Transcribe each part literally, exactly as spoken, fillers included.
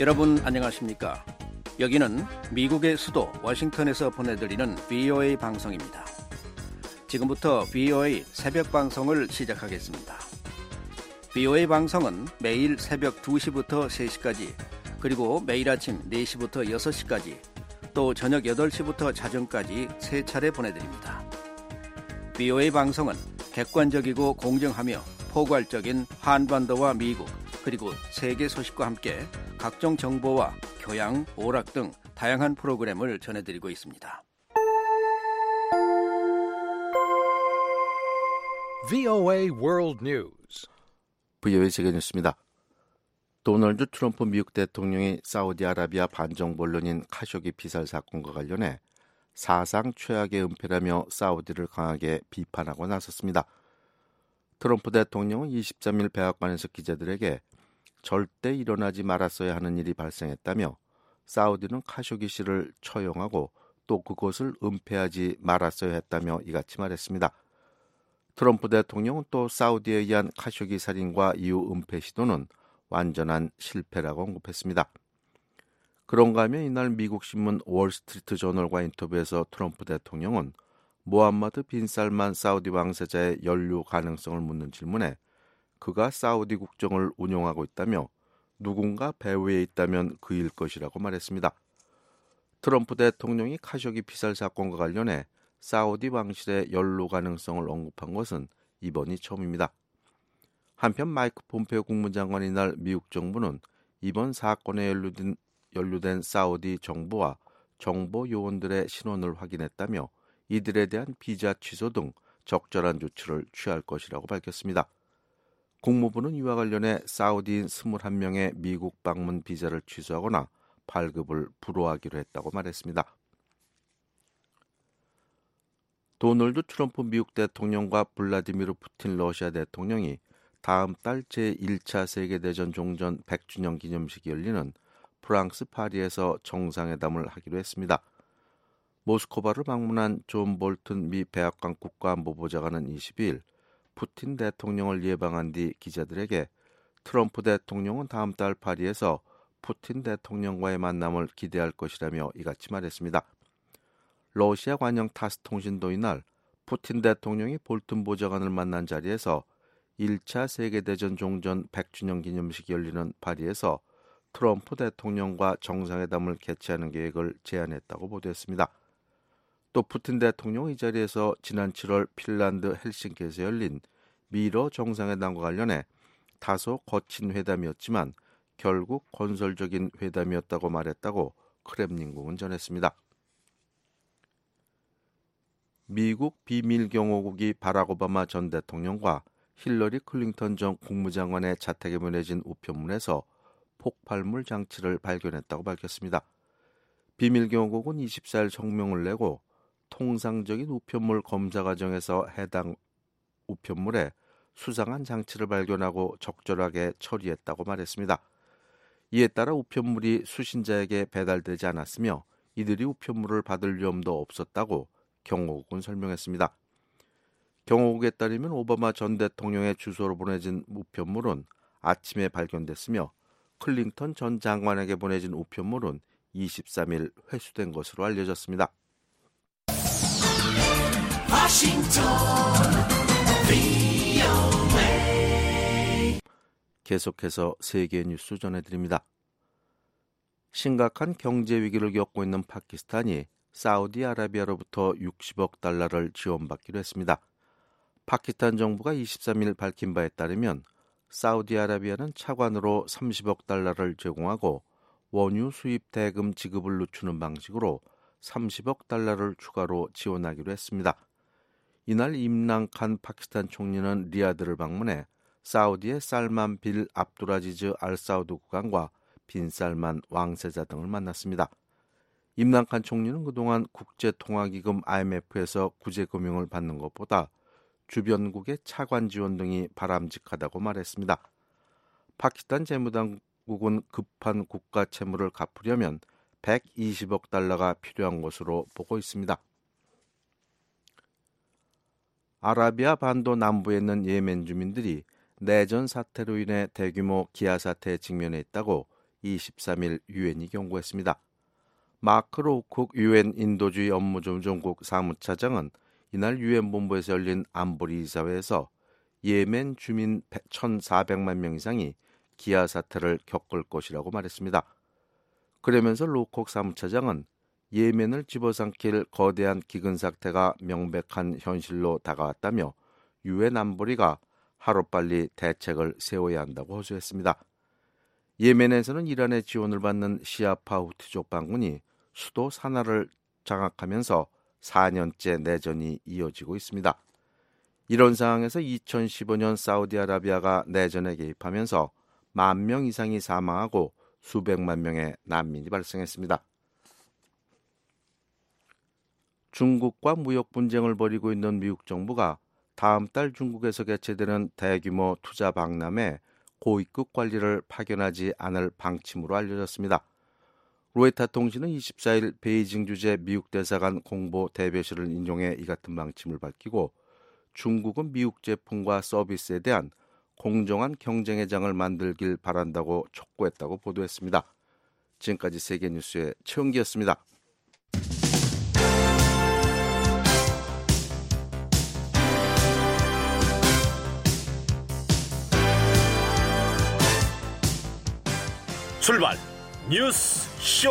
여러분 안녕하십니까? 여기는 미국의 수도 워싱턴에서 보내드리는 브이오에이 방송입니다. 지금부터 브이오에이 새벽 방송을 시작하겠습니다. 브이오에이 방송은 매일 새벽 두 시부터 세 시까지, 그리고 매일 아침 네 시부터 여섯 시까지, 또 저녁 여덟 시부터 자정까지 세 차례 보내드립니다. 브이오에이 방송은 객관적이고 공정하며 포괄적인 한반도와 미국, 그리고 세계 소식과 함께 각종 정보와 교양, 오락 등 다양한 프로그램을 전해드리고 있습니다. 브이오에이 World News. 브이오에이 세계 뉴스입니다. 도널드 트럼프 미국 대통령이 사우디아라비아 반정부 언론인 카쇼기 피살 사건과 관련해 사상 최악의 은폐라며 사우디를 강하게 비판하고 나섰습니다. 트럼프 대통령은 이십삼 일 백악관에서 기자들에게 절대 일어나지 말았어야 하는 일이 발생했다며 사우디는 카쇼기 씨를 처형하고 또 그것을 은폐하지 말았어야 했다며 이같이 말했습니다. 트럼프 대통령은 또 사우디에 의한 카쇼기 살인과 이후 은폐 시도는 완전한 실패라고 언급했습니다. 그런가 하면 이날 미국 신문 월스트리트 저널과 인터뷰에서 트럼프 대통령은 모함마드 빈 살만 사우디 왕세자의 연루 가능성을 묻는 질문에 그가 사우디 국정을 운영하고 있다며 누군가 배후에 있다면 그일 것이라고 말했습니다. 트럼프 대통령이 카쇼기 피살 사건과 관련해 사우디 왕실의 연루 가능성을 언급한 것은 이번이 처음입니다. 한편 마이크 폼페오 국무장관이 이날 미국 정부는 이번 사건에 연루된, 연루된 사우디 정부와 정보 요원들의 신원을 확인했다며 이들에 대한 비자 취소 등 적절한 조치를 취할 것이라고 밝혔습니다. 국무부는 이와 관련해 사우디인 이십일 명의 미국 방문 비자를 취소하거나 발급을 불허하기로 했다고 말했습니다. 도널드 트럼프 미국 대통령과 블라디미르 푸틴 러시아 대통령이 다음 달 제일 차 세계대전 종전 백 주년 기념식이 열리는 프랑스 파리에서 정상회담을 하기로 했습니다. 모스크바를 방문한 존 볼튼 미 백악관 국가안보보좌관은 이십이 일 푸틴 대통령을 예방한 뒤 기자들에게 트럼프 대통령은 다음 달 파리에서 푸틴 대통령과의 만남을 기대할 것이라며 이같이 말했습니다. 러시아 관영 타스 통신도 이날 푸틴 대통령이 볼튼 보좌관을 만난 자리에서 일 차 세계대전 종전 백 주년 기념식이 열리는 파리에서 트럼프 대통령과 정상회담을 개최하는 계획을 제안했다고 보도했습니다. 또 푸틴 대통령은 이 자리에서 지난 칠월 핀란드 헬싱키에서 열린 미러 정상회담과 관련해 다소 거친 회담이었지만 결국 건설적인 회담이었다고 말했다고 크렘린궁은 전했습니다. 미국 비밀경호국이 바락 오바마 전 대통령과 힐러리 클린턴 전 국무장관의 자택에 보내진 우편물에서 폭발물 장치를 발견했다고 밝혔습니다. 비밀경호국은 이십사 일 성명을 내고 통상적인 우편물 검사 과정에서 해당 우편물에 수상한 장치를 발견하고 적절하게 처리했다고 말했습니다. 이에 따라 우편물이 수신자에게 배달되지 않았으며 이들이 우편물을 받을 위험도 없었다고 경호국은 설명했습니다. 경호국에 따르면 오바마 전 대통령의 주소로 보내진 우편물은 아침에 발견됐으며 클린턴 전 장관에게 보내진 우편물은 이십삼 일 회수된 것으로 알려졌습니다. 워싱턴 브이오에이 계속해서 세계 뉴스 전해드립니다. 심각한 경제 위기를 겪고 있는 파키스탄이 사우디아라비아로부터 육십억 달러를 지원받기로 했습니다. 파키스탄 정부가 이십삼 일 밝힌 바에 따르면 사우디아라비아는 차관으로 삼십억 달러를 제공하고 원유 수입 대금 지급을 늦추는 방식으로 삼십억 달러를 추가로 지원하기로 했습니다. 이날 임란 칸 파키스탄 총리는 리야드를 방문해 사우디의 살만 빌 압두라지즈 알 사우드 국왕과 빈 살만 왕세자 등을 만났습니다. 임란 칸 총리는 그동안 국제통화기금 아이엠에프에서 구제금융을 받는 것보다 주변국의 차관 지원 등이 바람직하다고 말했습니다. 파키스탄 재무당국은 급한 국가 채무를 갚으려면 백이십억 달러가 필요한 것으로 보고 있습니다. 아라비아 반도 남부에 있는 예멘 주민들이 내전 사태로 인해 대규모 기아 사태에 직면해 있다고 이십삼 일 유엔이 경고했습니다. 마크 로우쿡 유엔 인도주의 업무조정국 사무차장은 이날 유엔 본부에서 열린 안보리 이사회에서 예멘 주민 천사백만 명 이상이 기아 사태를 겪을 것이라고 말했습니다. 그러면서 로우쿡 사무차장은 예멘을 집어삼킬 거대한 기근 사태가 명백한 현실로 다가왔다며 유엔 안보리가 하루빨리 대책을 세워야 한다고 호소했습니다. 예멘에서는 이란의 지원을 받는 시아파 후티족 반군이 수도 사나를 장악하면서 사 년째 내전이 이어지고 있습니다. 이런 상황에서 이천십오 년 사우디아라비아가 내전에 개입하면서 만 명 이상이 사망하고 수백만 명의 난민이 발생했습니다. 중국과 무역 분쟁을 벌이고 있는 미국 정부가 다음 달 중국에서 개최되는 대규모 투자 박람회 고위급 관리를 파견하지 않을 방침으로 알려졌습니다. 로이터 통신은 이십사 일 베이징 주재 미국 대사관 공보 대변실을 인용해 이 같은 방침을 밝히고 중국은 미국 제품과 서비스에 대한 공정한 경쟁의 장을 만들길 바란다고 촉구했다고 보도했습니다. 지금까지 세계뉴스의 최은기였습니다. 출발 뉴스 쇼.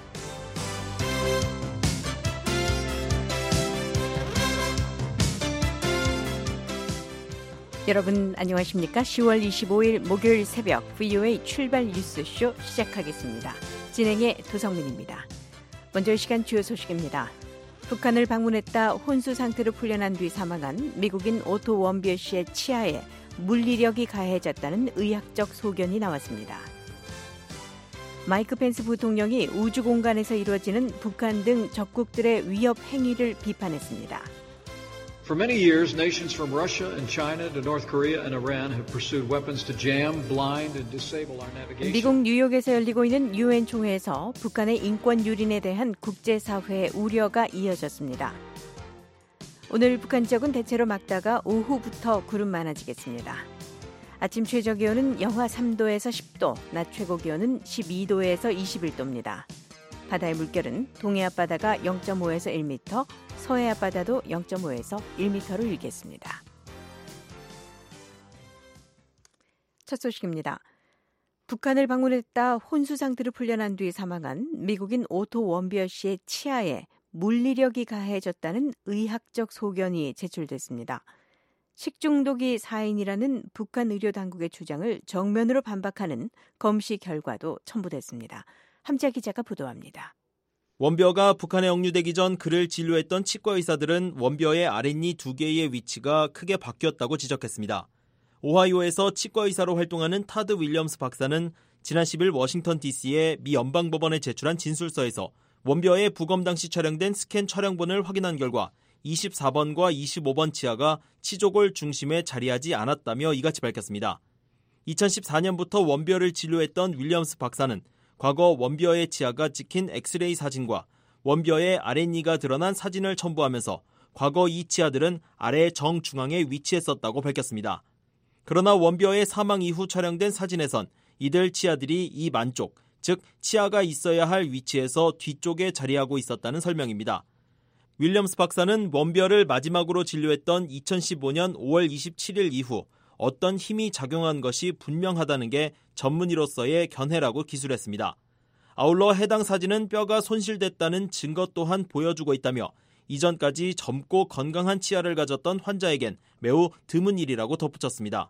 여러분 안녕하십니까? 시월 이십오일 목요일 새벽 브이오에이 출발 뉴스 쇼 시작하겠습니다. 진행의 도성민입니다. 먼저 이 시간 주요 소식입니다. 북한을 방문했다 혼수 상태로 풀려난 뒤 사망한 미국인 오토 원비어 씨의 치아에 물리력이 가해졌다는 의학적 소견이 나왔습니다. 마이크 펜스 부통령이 우주 공간에서 이루어지는 북한 등 적국들의 위협 행위를 비판했습니다. For many years, nations from Russia and China to North Korea and Iran have pursued weapons to jam, blind and disable our navigation. 미국 뉴욕에서 열리고 있는 유엔 총회에서 북한의 인권 유린에 대한 국제사회의 우려가 이어졌습니다. 오늘 북한 지역은 대체로 맑다가 오후부터 구름 많아지겠습니다. 아침 최저기온은 영하 삼 도에서 십 도, 낮 최고기온은 십이 도에서 이십일 도입니다. 바다의 물결은 동해 앞바다가 영 점 오에서 일 미터, 서해 앞바다도 영 점 오에서 일 미터로 일겠습니다. 첫 소식입니다. 북한을 방문했다 혼수 상태로 풀려난 뒤 사망한 미국인 오토 원비어 씨의 치아에 물리력이 가해졌다는 의학적 소견이 제출됐습니다. 식중독이 사인이라는 북한 의료 당국의 주장을 정면으로 반박하는 검시 결과도 첨부됐습니다. 함자 기자가 보도합니다. 원비어가 북한에 억류되기 전 그를 진료했던 치과 의사들은 원비어의 아랫니 두 개의 위치가 크게 바뀌었다고 지적했습니다. 오하이오에서 치과 의사로 활동하는 타드 윌리엄스 박사는 지난 십 일 워싱턴 디씨의 미 연방법원에 제출한 진술서에서 원비어의 부검 당시 촬영된 스캔 촬영본을 확인한 결과 이십사 번과 이십오 번 치아가 치조골 중심에 자리하지 않았다며 이같이 밝혔습니다. 이천십사 년부터 원비어를 진료했던 윌리엄스 박사는 과거 원비어의 치아가 찍힌 엑스레이 사진과 원비어의 아랫니가 드러난 사진을 첨부하면서 과거 이 치아들은 아래 정중앙에 위치했었다고 밝혔습니다. 그러나 원비어의 사망 이후 촬영된 사진에선 이들 치아들이 입 안쪽, 즉 치아가 있어야 할 위치에서 뒤쪽에 자리하고 있었다는 설명입니다. 윌리엄스 박사는 원비어를 마지막으로 진료했던 이천십오 년 오월 이십칠일 이후 어떤 힘이 작용한 것이 분명하다는 게 전문의로서의 견해라고 기술했습니다. 아울러 해당 사진은 뼈가 손실됐다는 증거 또한 보여주고 있다며 이전까지 젊고 건강한 치아를 가졌던 환자에겐 매우 드문 일이라고 덧붙였습니다.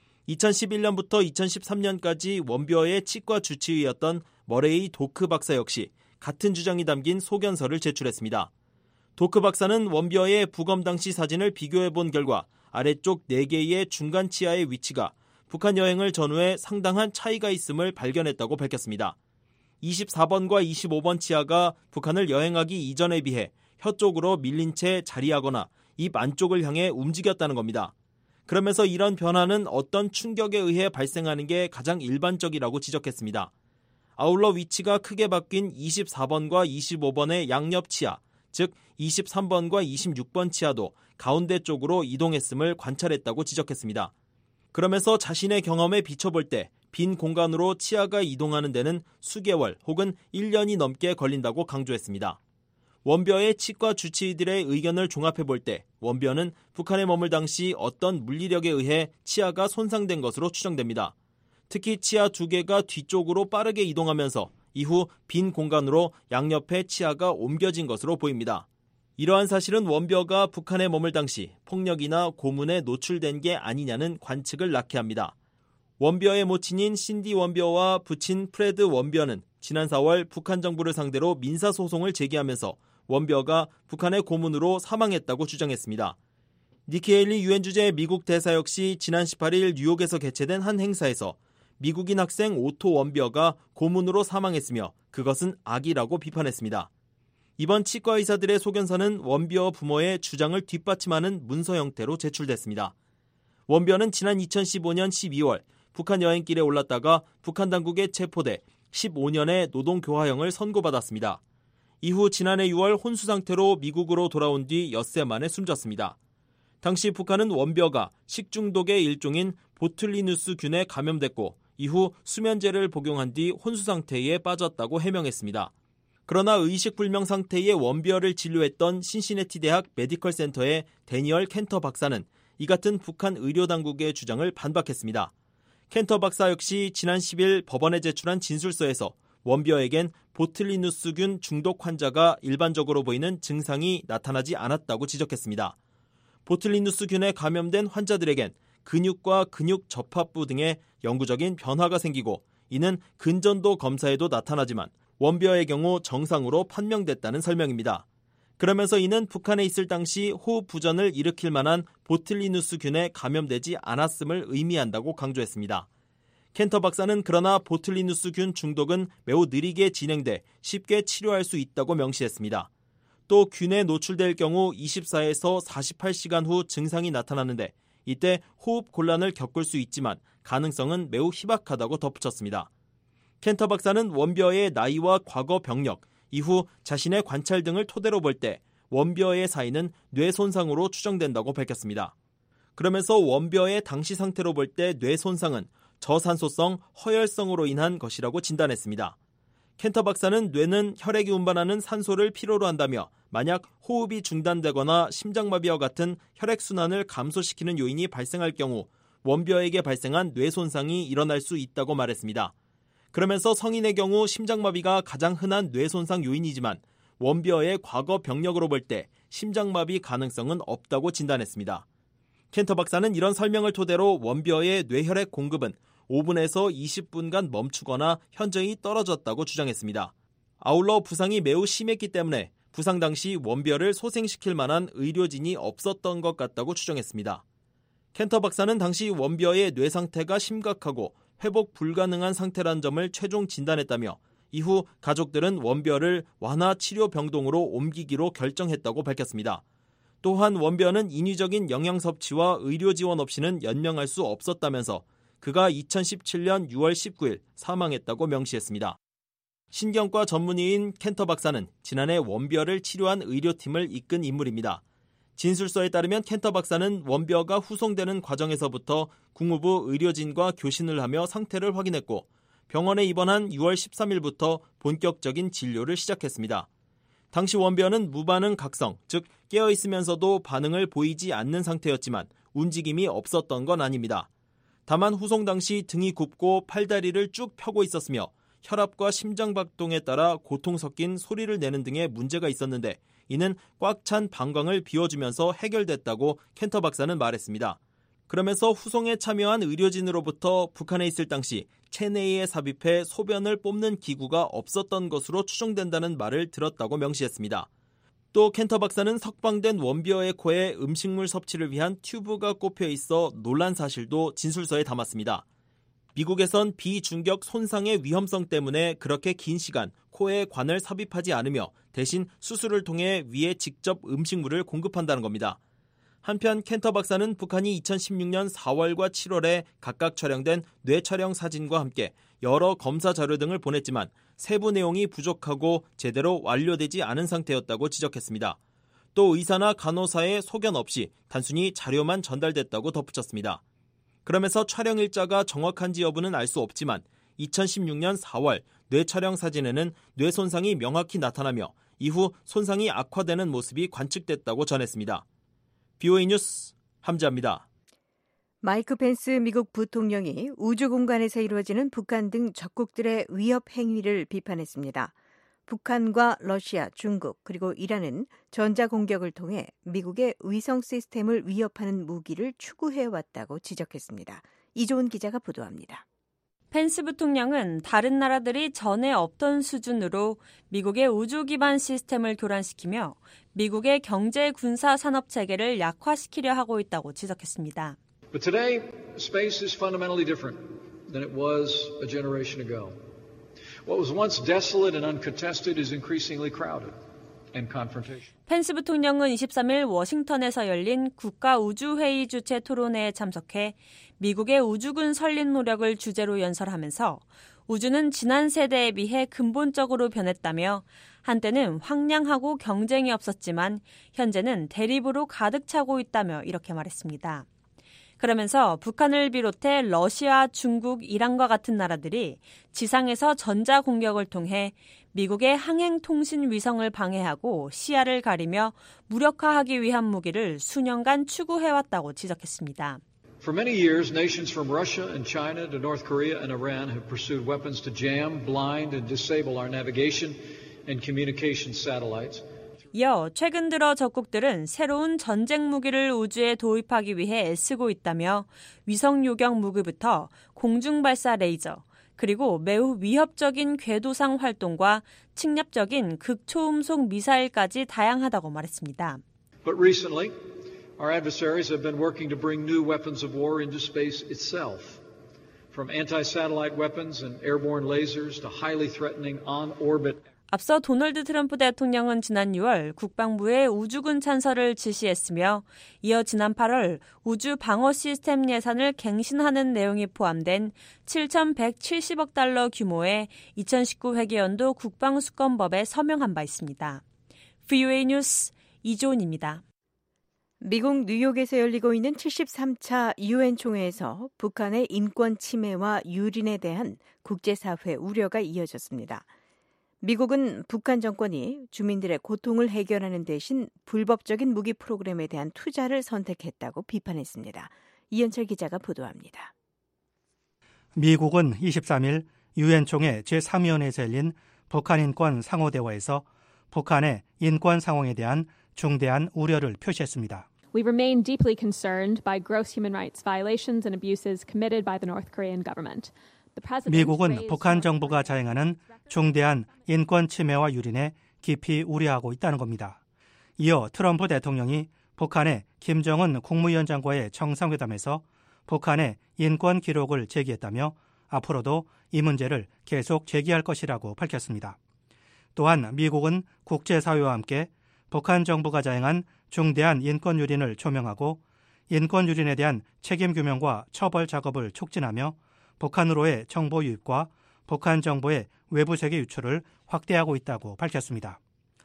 이천십일 년부터 이천십삼 년까지 원비어의 치과 주치의였던 머레이 도크 박사 역시 같은 주장이 담긴 소견서를 제출했습니다. 도크 박사는 원비어의 부검 당시 사진을 비교해본 결과 아래쪽 네 개의 중간 치아의 위치가 북한 여행을 전후에 상당한 차이가 있음을 발견했다고 밝혔습니다. 이십사 번과 이십오 번 치아가 북한을 여행하기 이전에 비해 혀 쪽으로 밀린 채 자리하거나 입 안쪽을 향해 움직였다는 겁니다. 그러면서 이런 변화는 어떤 충격에 의해 발생하는 게 가장 일반적이라고 지적했습니다. 아울러 위치가 크게 바뀐 이십사 번과 이십오 번의 양옆 치아, 즉 이십삼 번과 이십육 번 치아도 가운데 쪽으로 이동했음을 관찰했다고 지적했습니다. 그러면서 자신의 경험에 비춰볼 때 빈 공간으로 치아가 이동하는 데는 수개월 혹은 일 년이 넘게 걸린다고 강조했습니다. 원벼의 치과 주치의들의 의견을 종합해 볼 때 원벼는 북한에 머물 당시 어떤 물리력에 의해 치아가 손상된 것으로 추정됩니다. 특히 치아 두 개가 뒤쪽으로 빠르게 이동하면서 이후 빈 공간으로 양옆에 치아가 옮겨진 것으로 보입니다. 이러한 사실은 원벼가 북한에 머물 당시 폭력이나 고문에 노출된 게 아니냐는 관측을 낳게 합니다. 원벼의 모친인 신디 원벼와 부친 프레드 원벼는 지난 사월 북한 정부를 상대로 민사소송을 제기하면서 원벼가 북한의 고문으로 사망했다고 주장했습니다. 니키 헤일리 유엔 주재 미국 대사 역시 지난 십팔 일 뉴욕에서 개최된 한 행사에서 미국인 학생 오토 원벼가 고문으로 사망했으며 그것은 악이라고 비판했습니다. 이번 치과 의사들의 소견서는 원벼 부모의 주장을 뒷받침하는 문서 형태로 제출됐습니다. 원벼는 지난 이천십오 년 십이월 북한 여행길에 올랐다가 북한 당국에 체포돼 십오 년의 노동교화형을 선고받았습니다. 이후 지난해 유월 혼수 상태로 미국으로 돌아온 뒤 엿새 만에 숨졌습니다. 당시 북한은 원벼가 식중독의 일종인 보툴리누스균에 감염됐고 이후 수면제를 복용한 뒤 혼수 상태에 빠졌다고 해명했습니다. 그러나 의식불명 상태의 원벼를 진료했던 신시내티 대학 메디컬 센터의 데니얼 켄터 박사는 이 같은 북한 의료당국의 주장을 반박했습니다. 켄터 박사 역시 지난 십 일 법원에 제출한 진술서에서 원벼에겐 보툴리누스균 중독 환자가 일반적으로 보이는 증상이 나타나지 않았다고 지적했습니다. 보툴리누스균에 감염된 환자들에겐 근육과 근육 접합부 등에 영구적인 변화가 생기고 이는 근전도 검사에도 나타나지만 원벼의 경우 정상으로 판명됐다는 설명입니다. 그러면서 이는 북한에 있을 당시 호흡 부전을 일으킬 만한 보툴리누스균에 감염되지 않았음을 의미한다고 강조했습니다. 켄터 박사는 그러나 보툴리누스균 중독은 매우 느리게 진행돼 쉽게 치료할 수 있다고 명시했습니다. 또 균에 노출될 경우 이십사에서 사십팔 시간 후 증상이 나타나는데 이때 호흡 곤란을 겪을 수 있지만 가능성은 매우 희박하다고 덧붙였습니다. 켄터 박사는 원벼의 나이와 과거 병력, 이후 자신의 관찰 등을 토대로 볼 때 원벼의 사인은 뇌 손상으로 추정된다고 밝혔습니다. 그러면서 원벼의 당시 상태로 볼 때 뇌 손상은 저산소성 허혈성으로 인한 것이라고 진단했습니다. 켄터 박사는 뇌는 혈액이 운반하는 산소를 필요로 한다며 만약 호흡이 중단되거나 심장마비와 같은 혈액순환을 감소시키는 요인이 발생할 경우 원벼에게 발생한 뇌 손상이 일어날 수 있다고 말했습니다. 그러면서 성인의 경우 심장마비가 가장 흔한 뇌 손상 요인이지만 원벼의 과거 병력으로 볼 때 심장마비 가능성은 없다고 진단했습니다. 켄터 박사는 이런 설명을 토대로 원벼의 뇌혈액 공급은 오 분에서 이십 분간 멈추거나 현저히 떨어졌다고 주장했습니다. 아울러 부상이 매우 심했기 때문에 부상 당시 원벼를 소생시킬 만한 의료진이 없었던 것 같다고 추정했습니다. 켄터 박사는 당시 원벼의 뇌 상태가 심각하고 회복 불가능한 상태란 점을 최종 진단했다며 이후 가족들은 원벼를 완화 치료 병동으로 옮기기로 결정했다고 밝혔습니다. 또한 원벼는 인위적인 영양 섭취와 의료 지원 없이는 연명할 수 없었다면서 그가 이천십칠 년 유월 십구일 사망했다고 명시했습니다. 신경과 전문의인 켄터 박사는 지난해 원벼를 치료한 의료팀을 이끈 인물입니다. 진술서에 따르면 켄터 박사는 원벼가 후송되는 과정에서부터 국무부 의료진과 교신을 하며 상태를 확인했고 병원에 입원한 유월 십삼일부터 본격적인 진료를 시작했습니다. 당시 원벼는 무반응 각성, 즉 깨어있으면서도 반응을 보이지 않는 상태였지만 움직임이 없었던 건 아닙니다. 다만 후송 당시 등이 굽고 팔다리를 쭉 펴고 있었으며 혈압과 심장박동에 따라 고통 섞인 소리를 내는 등의 문제가 있었는데 이는 꽉 찬 방광을 비워주면서 해결됐다고 켄터 박사는 말했습니다. 그러면서 후송에 참여한 의료진으로부터 북한에 있을 당시 체내에 삽입해 소변을 뽑는 기구가 없었던 것으로 추정된다는 말을 들었다고 명시했습니다. 또 켄터 박사는 석방된 원벼의 코에 음식물 섭취를 위한 튜브가 꼽혀 있어 놀란 사실도 진술서에 담았습니다. 미국에선 비중격 손상의 위험성 때문에 그렇게 긴 시간 코에 관을 삽입하지 않으며 대신 수술을 통해 위에 직접 음식물을 공급한다는 겁니다. 한편 켄터 박사는 북한이 이천십육 년 사월과 칠월에 각각 촬영된 뇌 촬영 사진과 함께 여러 검사 자료 등을 보냈지만 세부 내용이 부족하고 제대로 완료되지 않은 상태였다고 지적했습니다. 또 의사나 간호사의 소견 없이 단순히 자료만 전달됐다고 덧붙였습니다. 그러면서 촬영 일자가 정확한지 여부는 알 수 없지만 이천십육 년 사월 뇌 촬영 사진에는 뇌 손상이 명확히 나타나며 이후 손상이 악화되는 모습이 관측됐다고 전했습니다. 비오에이 뉴스 함지아입니다. 마이크 펜스 미국 부통령이 우주 공간에서 이루어지는 북한 등 적국들의 위협 행위를 비판했습니다. 북한과 러시아, 중국 그리고 이란은 전자공격을 통해 미국의 위성 시스템을 위협하는 무기를 추구해왔다고 지적했습니다. 이조은 기자가 보도합니다. 펜스 부통령은 다른 나라들이 전에 없던 수준으로 미국의 우주 기반 시스템을 교란시키며 미국의 경제 군사 산업 체계를 약화시키려 하고 있다고 지적했습니다. But today, space is fundamentally different than it was a generation ago. What was once desolate and uncontested is increasingly crowded and confrontational. 펜스 부통령은 이십삼 일 워싱턴에서 열린 국가우주회의 주최 토론회에 참석해 미국의 우주군 설립 노력을 주제로 연설하면서 우주는 지난 세대에 비해 근본적으로 변했다며 한때는 황량하고 경쟁이 없었지만 현재는 대립으로 가득 차고 있다며 이렇게 말했습니다. 그러면서 북한을 비롯해 러시아, 중국, 이란과 같은 나라들이 지상에서 전자공격을 통해 미국의 항행통신 위성을 방해하고 시야를 가리며 무력화하기 위한 무기를 수년간 추구해왔다고 지적했습니다. For many years, nations from Russia and China to North Korea and Iran have pursued weapons to jam, blind, and disable our navigation and communication satellites. 이어 최근 들어 적국들은 새로운 전쟁 무기를 우주에 도입하기 위해 애쓰고 있다며 위성 요격 무기부터 공중 발사 레이저, 그리고 매우 위협적인 궤도상 활동과 침략적인 극초음속 미사일까지 다양하다고 말했습니다. But recently, our adversaries have been working to bring new weapons of war into space itself, from anti-satellite weapons and airborne lasers to highly threatening on-orbit. 앞서 도널드 트럼프 대통령은 지난 유월 국방부에 우주군 찬설을 지시했으며 이어 지난 팔월 우주 방어 시스템 예산을 갱신하는 내용이 포함된 칠천백칠십억 달러 규모의 이천십구 회계연도 국방수권법에 서명한 바 있습니다. 브이오에이 뉴스 이조은입니다. 미국 뉴욕에서 열리고 있는 칠십삼 차 유엔 총회에서 북한의 인권 침해와 유린에 대한 국제사회 우려가 이어졌습니다. 미국은 북한 정권이 주민들의 고통을 해결하는 대신 불법적인 무기 프로그램에 대한 투자를 선택했다고 비판했습니다. 이현철 기자가 보도합니다. 미국은 이십삼 일 유엔 총회 제삼 위원회에서 열린 북한 인권 상호대화에서 북한의 인권 상황에 대한 중대한 우려를 표시했습니다. We remain deeply concerned by gross human rights violations and abuses committed by the North Korean government. 미국은 북한 정부가 자행하는 중대한 인권 침해와 유린에 깊이 우려하고 있다는 겁니다. 이어 트럼프 대통령이 북한의 김정은 국무위원장과의 정상회담에서 북한의 인권 기록을 제기했다며 앞으로도 이 문제를 계속 제기할 것이라고 밝혔습니다. 또한 미국은 국제사회와 함께 북한 정부가 자행한 중대한 인권 유린을 조명하고 인권 유린에 대한 책임 규명과 처벌 작업을 촉진하며 북한으로의 정보 유입과 북한 정보의 외부 세계 유출을 확대하고 있다고 밝혔습니다.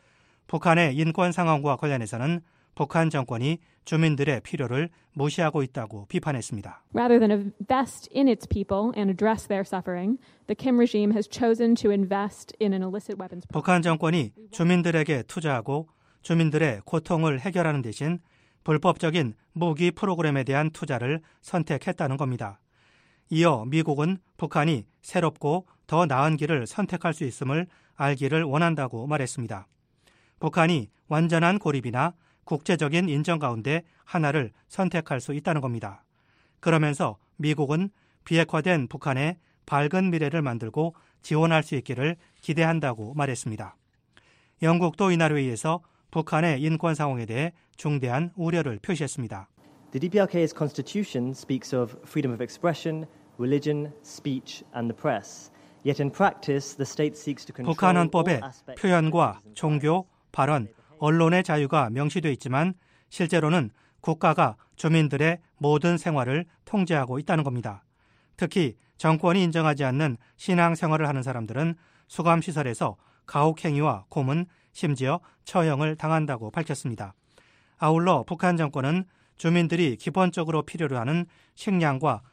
북한의 인권 상황과 관련해서는 북한 정권이 주민들의 필요를 무시하고 있다고 비판했습니다. Rather than invest in its people and address their suffering, the Kim regime has chosen to invest in an illicit weapons program. 북한 정권이 주민들에게 투자하고 주민들의 고통을 해결하는 대신 불법적인 무기 프로그램에 대한 투자를 선택했다는 겁니다. 이어 미국은 북한이 새롭고 더 나은 길을 선택할 수 있음을 알기를 원한다고 말했습니다. 북한이 완전한 고립이나 국제적인 인정 가운데 하나를 선택할 수 있다는 겁니다. 그러면서 미국은 비핵화된 북한의 밝은 미래를 만들고 지원할 수 있기를 기대한다고 말했습니다. 영국도 이날 회의에서 북한의 인권 상황에 대해 중대한 우려를 표시했습니다. The 디피아르케이's constitution speaks of freedom of expression, religion, speech and the press. Yet in practice, the state seeks to control 북한 헌법에 표현과 all 종교, 발언, 언론의 자유가 명시되어 있지만 실제로는 국가가 주민들의 모든 생활을 통제하고 있다는 겁니다. 특히 정권이 인정하지 않는 신앙생활을 하는 사람들은 수감시설에서 가혹행위와 고문, 심지어 처형을 당한다고 밝혔습니다. 아울러 북한 정권은 주민들이 기본적으로 필요로 하는 식량과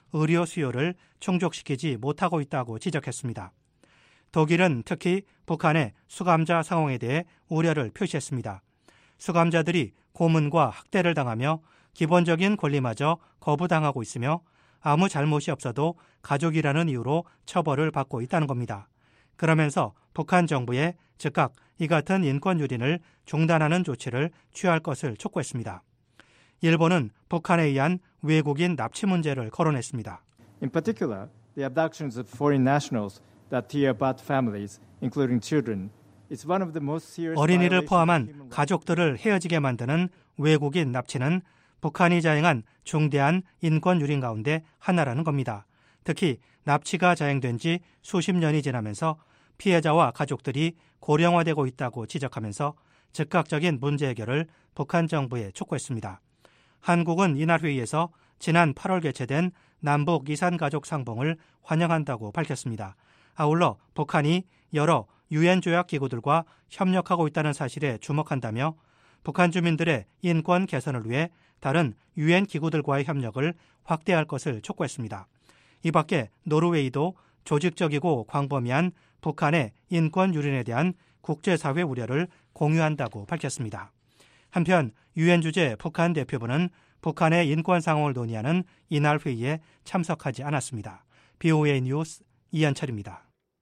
의료 수요를 충족시키지 못하고 있다고 지적했습니다. 독일은 특히 북한의 수감자 상황에 대해 우려를 표시했습니다. 수감자들이 고문과 학대를 당하며 기본적인 권리마저 거부당하고 있으며 아무 잘못이 없어도 가족이라는 이유로 처벌을 받고 있다는 겁니다. 그러면서 북한 정부에 즉각 이 같은 인권 유린을 중단하는 조치를 취할 것을 촉구했습니다. 일본은 북한에 의한 외국인 납치 문제를 거론했습니다. In particular, the abductions of foreign nationals that tear apart families, including children, is one of the most serious 어린이를 포함한 가족들을 헤어지게 만드는 외국인 납치는 북한이 자행한 중대한 인권 유린 가운데 하나라는 겁니다. 특히 납치가 자행된 지 수십 년이 지나면서 피해자와 가족들이 고령화되고 있다고 지적하면서 즉각적인 문제 해결을 북한 정부에 촉구했습니다. 한국은 이날 회의에서 지난 팔월 개최된 남북 이산가족 상봉을 환영한다고 밝혔습니다. 아울러 북한이 여러 유엔 조약 기구들과 협력하고 있다는 사실에 주목한다며 북한 주민들의 인권 개선을 위해 다른 유엔 기구들과의 협력을 확대할 것을 촉구했습니다. 이 밖에 노르웨이도 조직적이고 광범위한 북한의 인권 유린에 대한 국제사회 우려를 공유한다고 밝혔습니다. 한편 유엔 주재 북한 대표부는 북한의 인권 상황을 논의하는 이날 회의에 참석하지 않았습니다. 비오에이 뉴스 이현철입니다.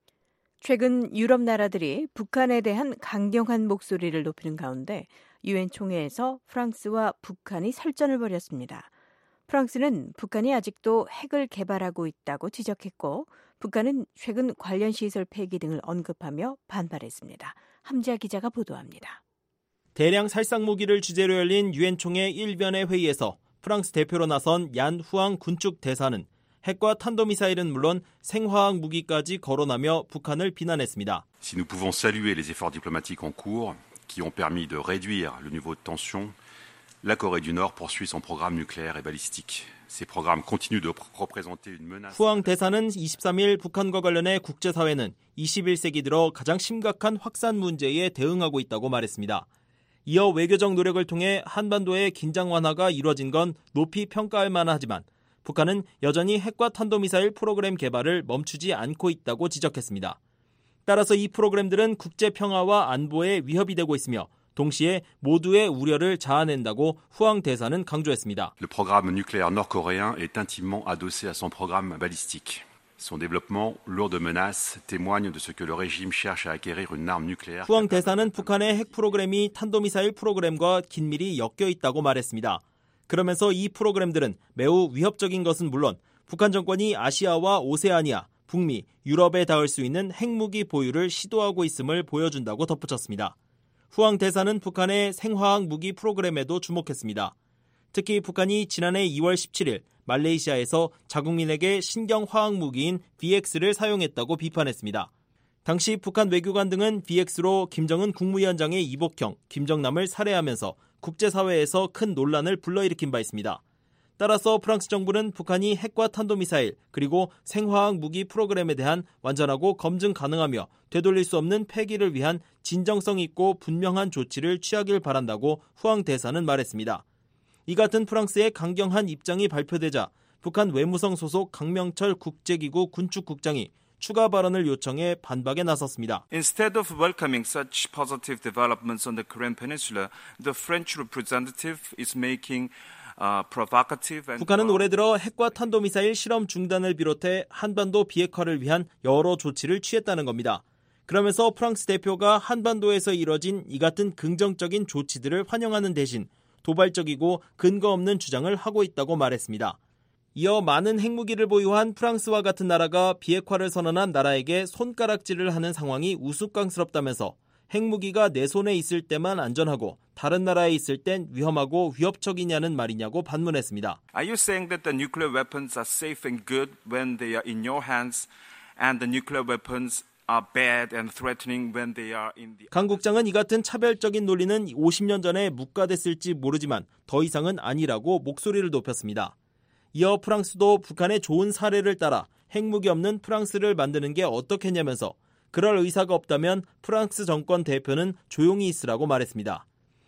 최근 유럽 나라들이 북한에 대한 강경한 목소리를 높이는 가운데 유엔 총회에서 프랑스와 북한이 설전을 벌였습니다. 프랑스는 북한이 아직도 핵을 개발하고 있다고 지적했고 북한은 최근 관련 시설 폐기 등을 언급하며 반발했습니다. 함지아 기자가 보도합니다. 대량 살상무기를 주제로 열린 유엔 총회 일변의 회의에서 프랑스 대표로 나선 얀 후앙 군축 대사는 핵과 탄도미사일은 물론 생화학 무기까지 거론하며 북한을 비난했습니다. Si nous pouvons saluer les efforts diplomatiques en cours qui ont permis de réduire le niveau de tension, la Corée du Nord poursuit son programme nucléaire et balistique. Ces programmes continuent de représenter une menace. 후앙 대사는 이십삼 일 북한과 관련해 국제사회는 이십일 세기 들어 가장 심각한 확산 문제에 대응하고 있다고 말했습니다. 이어 외교적 노력을 통해 한반도의 긴장 완화가 이루어진 건 높이 평가할 만하지만 북한은 여전히 핵과 탄도미사일 프로그램 개발을 멈추지 않고 있다고 지적했습니다. 따라서 이 프로그램들은 국제 평화와 안보에 위협이 되고 있으며 동시에 모두의 우려를 자아낸다고 후앙 대사는 강조했습니다. Le programme nucléaire nord-coréen est intimement adossé à son programme balistique. Son développement, lourd de menaces, témoigne de ce que le régime cherche à acquérir une arme nucléaire. 후앙 대사는 북한의 핵 프로그램이 탄도미사일 프로그램과 긴밀히 엮여 있다고 말했습니다. 그러면서 이 프로그램들은 매우 위협적인 것은 물론 북한 정권이 아시아와 오세아니아, 북미, 유럽에 닿을 수 있는 핵무기 보유를 시도하고 있음을 보여준다고 덧붙였습니다. 후앙 대사는 북한의 생화학 무기 프로그램에도 주목했습니다. 특히 북한이 지난해 이월 십칠일 말레이시아에서 자국민에게 신경화학 무기인 비엑스를 사용했다고 비판했습니다. 당시 북한 외교관 등은 비엑스로 김정은 국무위원장의 이복형, 김정남을 살해하면서 국제사회에서 큰 논란을 불러일으킨 바 있습니다. 따라서 프랑스 정부는 북한이 핵과 탄도미사일 그리고 생화학 무기 프로그램에 대한 완전하고 검증 가능하며 되돌릴 수 없는 폐기를 위한 진정성 있고 분명한 조치를 취하길 바란다고 후앙 대사는 말했습니다. 이 같은 프랑스의 강경한 입장이 발표되자 북한 외무성 소속 강명철 국제기구 군축국장이 추가 발언을 요청해 반박에 나섰습니다. Instead of welcoming such positive developments on the Korean Peninsula, the French representative is making uh, provocative and 북한은 올해 들어 핵과 탄도미사일 실험 중단을 비롯해 한반도 비핵화를 위한 여러 조치를 취했다는 겁니다. 그러면서 프랑스 대표가 한반도에서 이뤄진 이 같은 긍정적인 조치들을 환영하는 대신 도발적이고 근거 없는 주장을 하고 있다고 말했습니다. 이어 많은 핵무기를 보유한 프랑스와 같은 나라가 비핵화를 선언한 나라에게 손가락질을 하는 상황이 우스꽝스럽다면서 핵무기가 내 손에 있을 때만 안전하고 다른 나라에 있을 땐 위험하고 위협적이냐는 말이냐고 반문했습니다. Are you saying that the nuclear weapons are safe and good when they are in your hands and the nuclear weapons are bad and threatening when they are in the... 강 국장은 이 같은 차별적인 논리는 오십 년 전에 묵과됐을지 모르지만 더 이상은 아니라고 목소리를 높였습니다. 이어 프랑스도 북한의 좋은 사례를 따라 핵무기 없는 프랑스를 만드는 게 어떻겠냐면서 그럴 의사가 없다면 프랑스 정권 대표는 조용히 있으라고 말했습니다.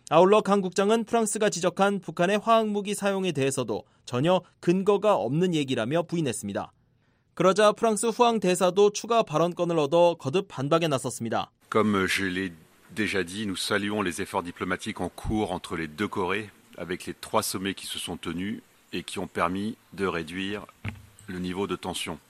아울러 강 국장은 프랑스가 지적한 북한의 화학무기 사용에 대해서도 전혀 근거가 없는 얘기라며 부인했습니다. 그러자 프랑스 후앙 대사도 추가 발언권을 얻어 거듭 반박에 나섰습니다. Comme je l'ai déjà dit, nous saluons les efforts diplomatiques en cours entre les deux Corées avec les trois sommets qui se sont tenus et qui ont permis de réduire le niveau de tension.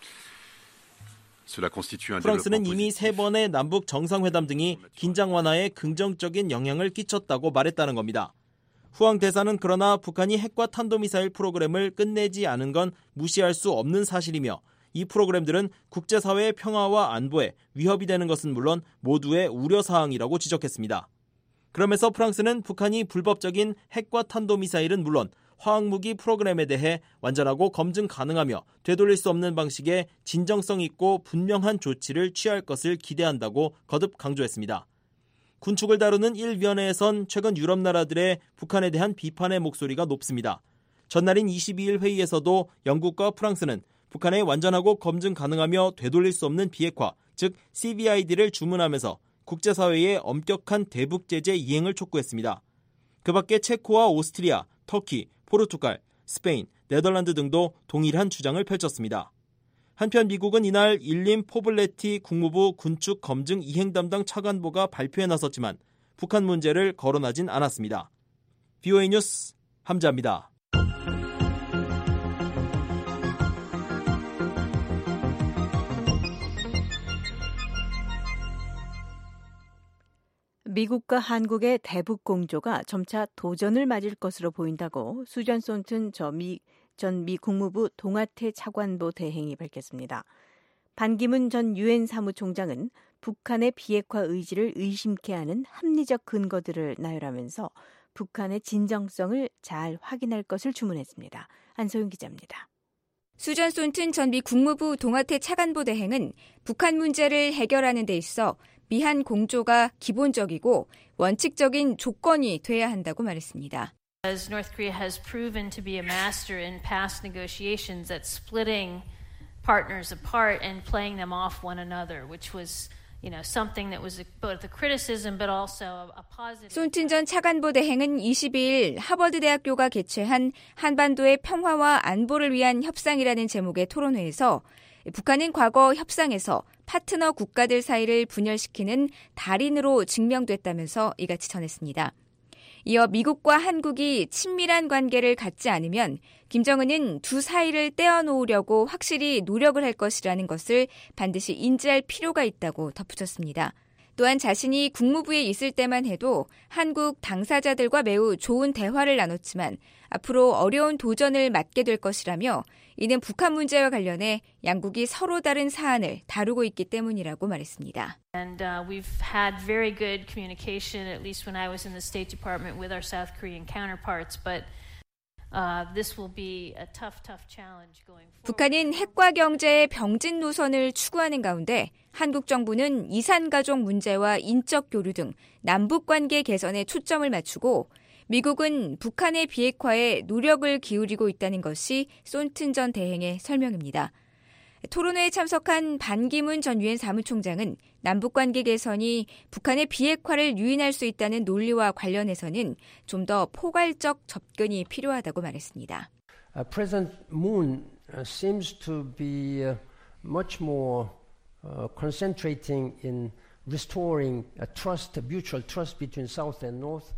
프랑스는 이미 세 번의 남북 정상회담 등이 긴장 완화에 긍정적인 영향을 끼쳤다고 말했다는 겁니다. 후앙 대사는 그러나 북한이 핵과 탄도미사일 프로그램을 끝내지 않은 건 무시할 수 없는 사실이며 이 프로그램들은 국제사회의 평화와 안보에 위협이 되는 것은 물론 모두의 우려사항이라고 지적했습니다. 그러면서 프랑스는 북한이 불법적인 핵과 탄도미사일은 물론 화학무기 프로그램에 대해 완전하고 검증 가능하며 되돌릴 수 없는 방식의 진정성 있고 분명한 조치를 취할 것을 기대한다고 거듭 강조했습니다. 군축을 다루는 일 위원회에선 최근 유럽 나라들의 북한에 대한 비판의 목소리가 높습니다. 전날인 이십이일 회의에서도 영국과 프랑스는 북한의 완전하고 검증 가능하며 되돌릴 수 없는 비핵화, 즉 씨비아이디를 주문하면서 국제사회의 엄격한 대북 제재 이행을 촉구했습니다. 그 밖에 체코와 오스트리아, 터키, 포르투갈, 스페인, 네덜란드 등도 동일한 주장을 펼쳤습니다. 한편 미국은 이날 일림 포블레티 국무부 군축 검증 이행 담당 차관보가 발표에 나섰지만 북한 문제를 거론하진 않았습니다. 브이오에이 뉴스 함자입니다. 미국과 한국의 대북 공조가 점차 도전을 맞을 것으로 보인다고 수잔 손튼 전 미 국무부 동아태 차관보 대행이 밝혔습니다. 반기문 전 유엔 사무총장은 북한의 비핵화 의지를 의심케 하는 합리적 근거들을 나열하면서 북한의 진정성을 잘 확인할 것을 주문했습니다. 안소영 기자입니다. 수잔 손튼 전 미 국무부 동아태 차관보 대행은 북한 문제를 해결하는 데 있어 미한 공조가 기본적이고 원칙적인 조건이 돼야 한다고 말했습니다. As North Korea has proven to be a master in past negotiations at splitting partners apart and playing them off one another, which was, you know, something that was both a criticism but also a positive. 손튼 전 차관보 대행은 이십이일 하버드 대학교가 개최한 한반도의 평화와 안보를 위한 협상이라는 제목의 토론회에서 북한은 과거 협상에서 파트너 국가들 사이를 분열시키는 달인으로 증명됐다면서 이같이 전했습니다. 이어 미국과 한국이 친밀한 관계를 갖지 않으면 김정은은 두 사이를 떼어놓으려고 확실히 노력을 할 것이라는 것을 반드시 인지할 필요가 있다고 덧붙였습니다. 또한 자신이 국무부에 있을 때만 해도 한국 당사자들과 매우 좋은 대화를 나눴지만 앞으로 어려운 도전을 맞게 될 것이라며 이는 북한 문제와 관련해 양국이 서로 다른 사안을 다루고 있기 때문이라고 말했습니다. And uh, we've had very good communication, at least when I was in the State Department, with our South Korean counterparts, but uh, this will be a tough, tough challenge going forward. 북한은 핵과 경제의 병진 노선을 추구하는 가운데 한국 정부는 이산가족 문제와 인적 교류 등 남북 관계 개선에 초점을 맞추고 미국은 북한의 비핵화에 노력을 기울이고 있다는 것이 손튼 전 대행의 설명입니다. 토론회에 참석한 반기문 전 유엔 사무총장은 남북관계 개선이 북한의 비핵화를 유인할 수 있다는 논리와 관련해서는 좀 더 포괄적 접근이 필요하다고 말했습니다. Uh, President Moon uh, seems to be uh, much more uh, concentrating in restoring a trust, a mutual trust between South and North.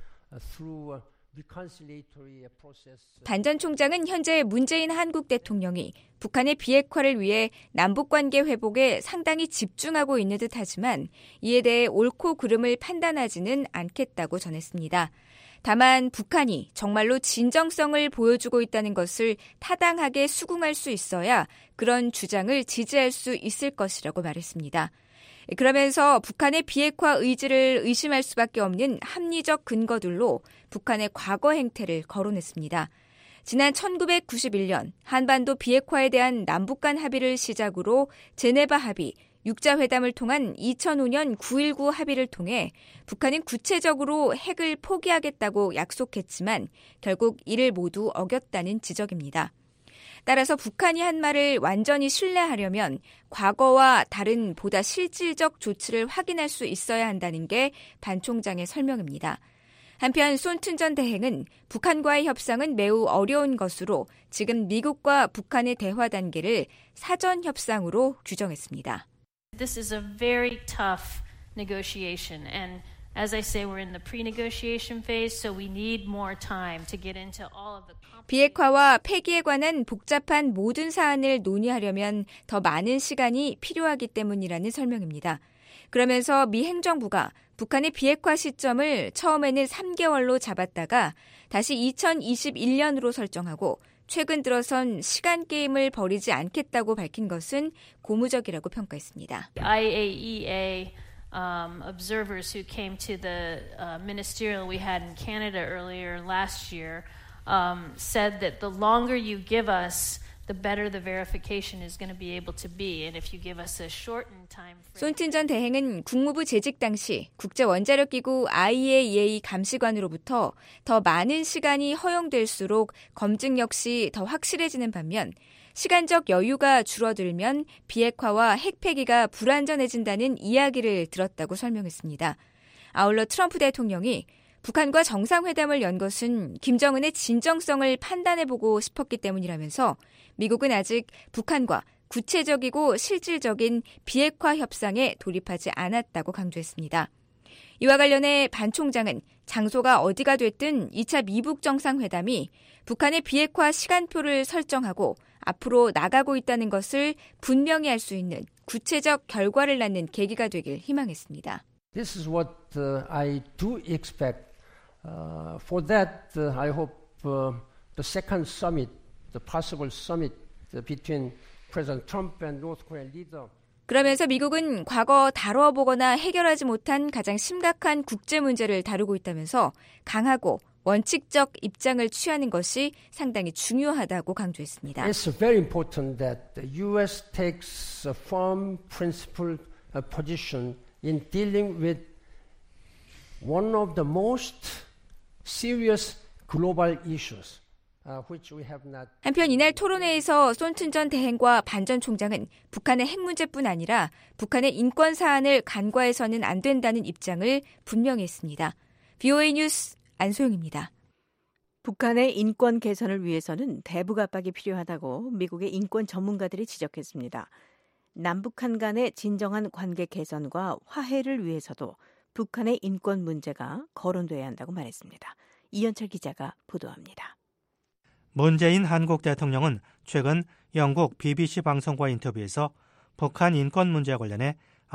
반 전 총장은 현재 문재인 한국 대통령이 북한의 비핵화를 위해 남북관계 회복에 상당히 집중하고 있는 듯하지만 이에 대해 옳고 그름을 판단하지는 않겠다고 전했습니다. 다만 북한이 정말로 진정성을 보여주고 있다는 것을 타당하게 수긍할 수 있어야 그런 주장을 지지할 수 있을 것이라고 말했습니다. 그러면서 북한의 비핵화 의지를 의심할 수밖에 없는 합리적 근거들로 북한의 과거 행태를 거론했습니다. 지난 천구백구십일년 한반도 비핵화에 대한 남북 간 합의를 시작으로 제네바 합의, 육자회담을 통한 이천오년 구일구 합의를 통해 북한은 구체적으로 핵을 포기하겠다고 약속했지만 결국 이를 모두 어겼다는 지적입니다. 따라서 북한이 한 말을 완전히 신뢰하려면 과거와 다른 보다 실질적 조치를 확인할 수 있어야 한다는 게 반 총장의 설명입니다. 한편 손튼 전 대행은 북한과의 협상은 매우 어려운 것으로 지금 미국과 북한의 대화 단계를 사전 협상으로 규정했습니다. This is a very tough negotiation and as I say we're in the pre-negotiation phase so we need more time to get into all of the 비핵화와 폐기에 관한 복잡한 모든 사안을 논의하려면 더 많은 시간이 필요하기 때문이라는 설명입니다. 그러면서 미 행정부가 북한의 비핵화 시점을 처음에는 삼 개월로 잡았다가 다시 이천이십일 년으로 설정하고 최근 들어선 시간 게임을 벌이지 않겠다고 밝힌 것은 고무적이라고 평가했습니다. 아이에이이에이 um, observers who came to the uh, ministerial we had in Canada earlier last year um, said that the longer you give us the better the verification is going to be able to be. And if you give us a shortened time frame. 손튼 전 대행은 국무부 재직 당시 국제원자력기구 아이에이이에이 감시관으로부터 더 많은 시간이 허용될수록 검증 역시 더 확실해지는 반면 시간적 여유가 줄어들면 비핵화와 핵폐기가 불안전해진다는 이야기를 들었다고 설명했습니다. 아울러 트럼프 대통령이 북한과 정상회담을 연 것은 김정은의 진정성을 판단해보고 싶었기 때문이라면서 미국은 아직 북한과 구체적이고 실질적인 비핵화 협상에 돌입하지 않았다고 강조했습니다. 이와 관련해 반 총장은 장소가 어디가 됐든 이 차 미북 정상회담이 북한의 비핵화 시간표를 설정하고 앞으로 나가고 있다는 것을 분명히 할 수 있는 구체적 결과를 낳는 계기가 되길 희망했습니다. This is what uh, I do expect. Uh, for that, uh, I hope uh, the second summit, the possible summit uh, between President Trump and North Korean leader. 그러면서 미국은 과거 다뤄보거나 해결하지 못한 가장 심각한 국제 문제를 다루고 있다면서 강하고 원칙적 입장을 취하는 것이 상당히 중요하다고 강조했습니다. It's very important that the U S takes a firm principled position in dealing with one of the most serious global issues. 한편 이날 토론회에서 손튼 전 대행과 반 전 총장은 북한의 핵 문제뿐 아니라 북한의 인권 사안을 간과해서는 안 된다는 입장을 분명히 했습니다. 브이오에이 뉴스 안소영입니다. 북한의 인권 개선을 위해서는 대북 압박이 필요하다고 미국의 인권 전문가들이 지적했습니다. 남북한 간의 진정한 관계 개선과 화해를 위해서도 북한의 인권 문제가 거론돼야 한다고 말했습니다. 이현철 기자가 보도합니다. 문재인 한국 대통령은 최근 영국 비비씨 방송과 인터뷰에서 북한 인권 문제와 관련해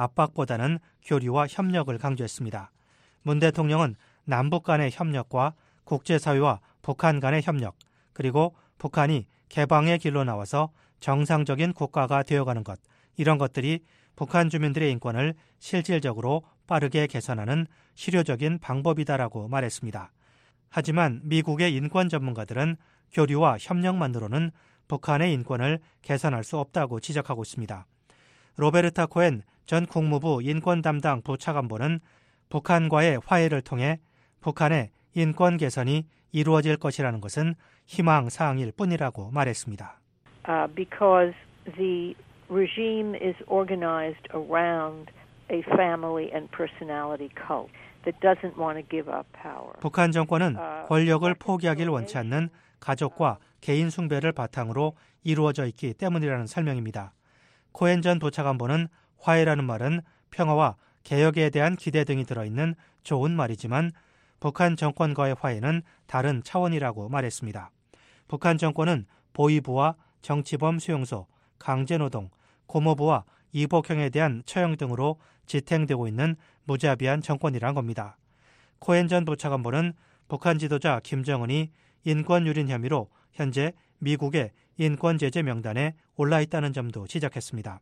압박보다는 교류와 협력을 강조했습니다. 문 대통령은 남북 간의 협력과 국제사회와 북한 간의 협력, 그리고 북한이 개방의 길로 나와서 정상적인 국가가 되어가는 것, 이런 것들이 북한 주민들의 인권을 실질적으로 빠르게 개선하는 실효적인 방법이다라고 말했습니다. 하지만 미국의 인권 전문가들은 교류와 협력만으로는 북한의 인권을 개선할 수 없다고 지적하고 있습니다. 로베르타 코엔 전 국무부 인권 담당 부차관보는 북한과의 화해를 통해 북한의 인권 개선이 이루어질 것이라는 것은 희망사항일 뿐이라고 말했습니다. Uh, because the regime is organized around a family and personality cult that doesn't want to give up power. 북한 정권은 권력을 포기하길 원치 않는 가족과 개인 숭배를 바탕으로 이루어져 있기 때문이라는 설명입니다. 코엔 전 부차관보는 화해라는 말은 평화와 개혁에 대한 기대 등이 들어있는 좋은 말이지만 북한 정권과의 화해는 다른 차원이라고 말했습니다. 북한 정권은 보위부와 정치범 수용소, 강제노동, 고모부와 이복형에 대한 처형 등으로 지탱되고 있는 무자비한 정권이란 겁니다. 코엔 전 부차관보는 북한 지도자 김정은이 인권 유린 혐의로 현재 미국의 인권 제재 명단에 올라 있다는 점도 지적했습니다.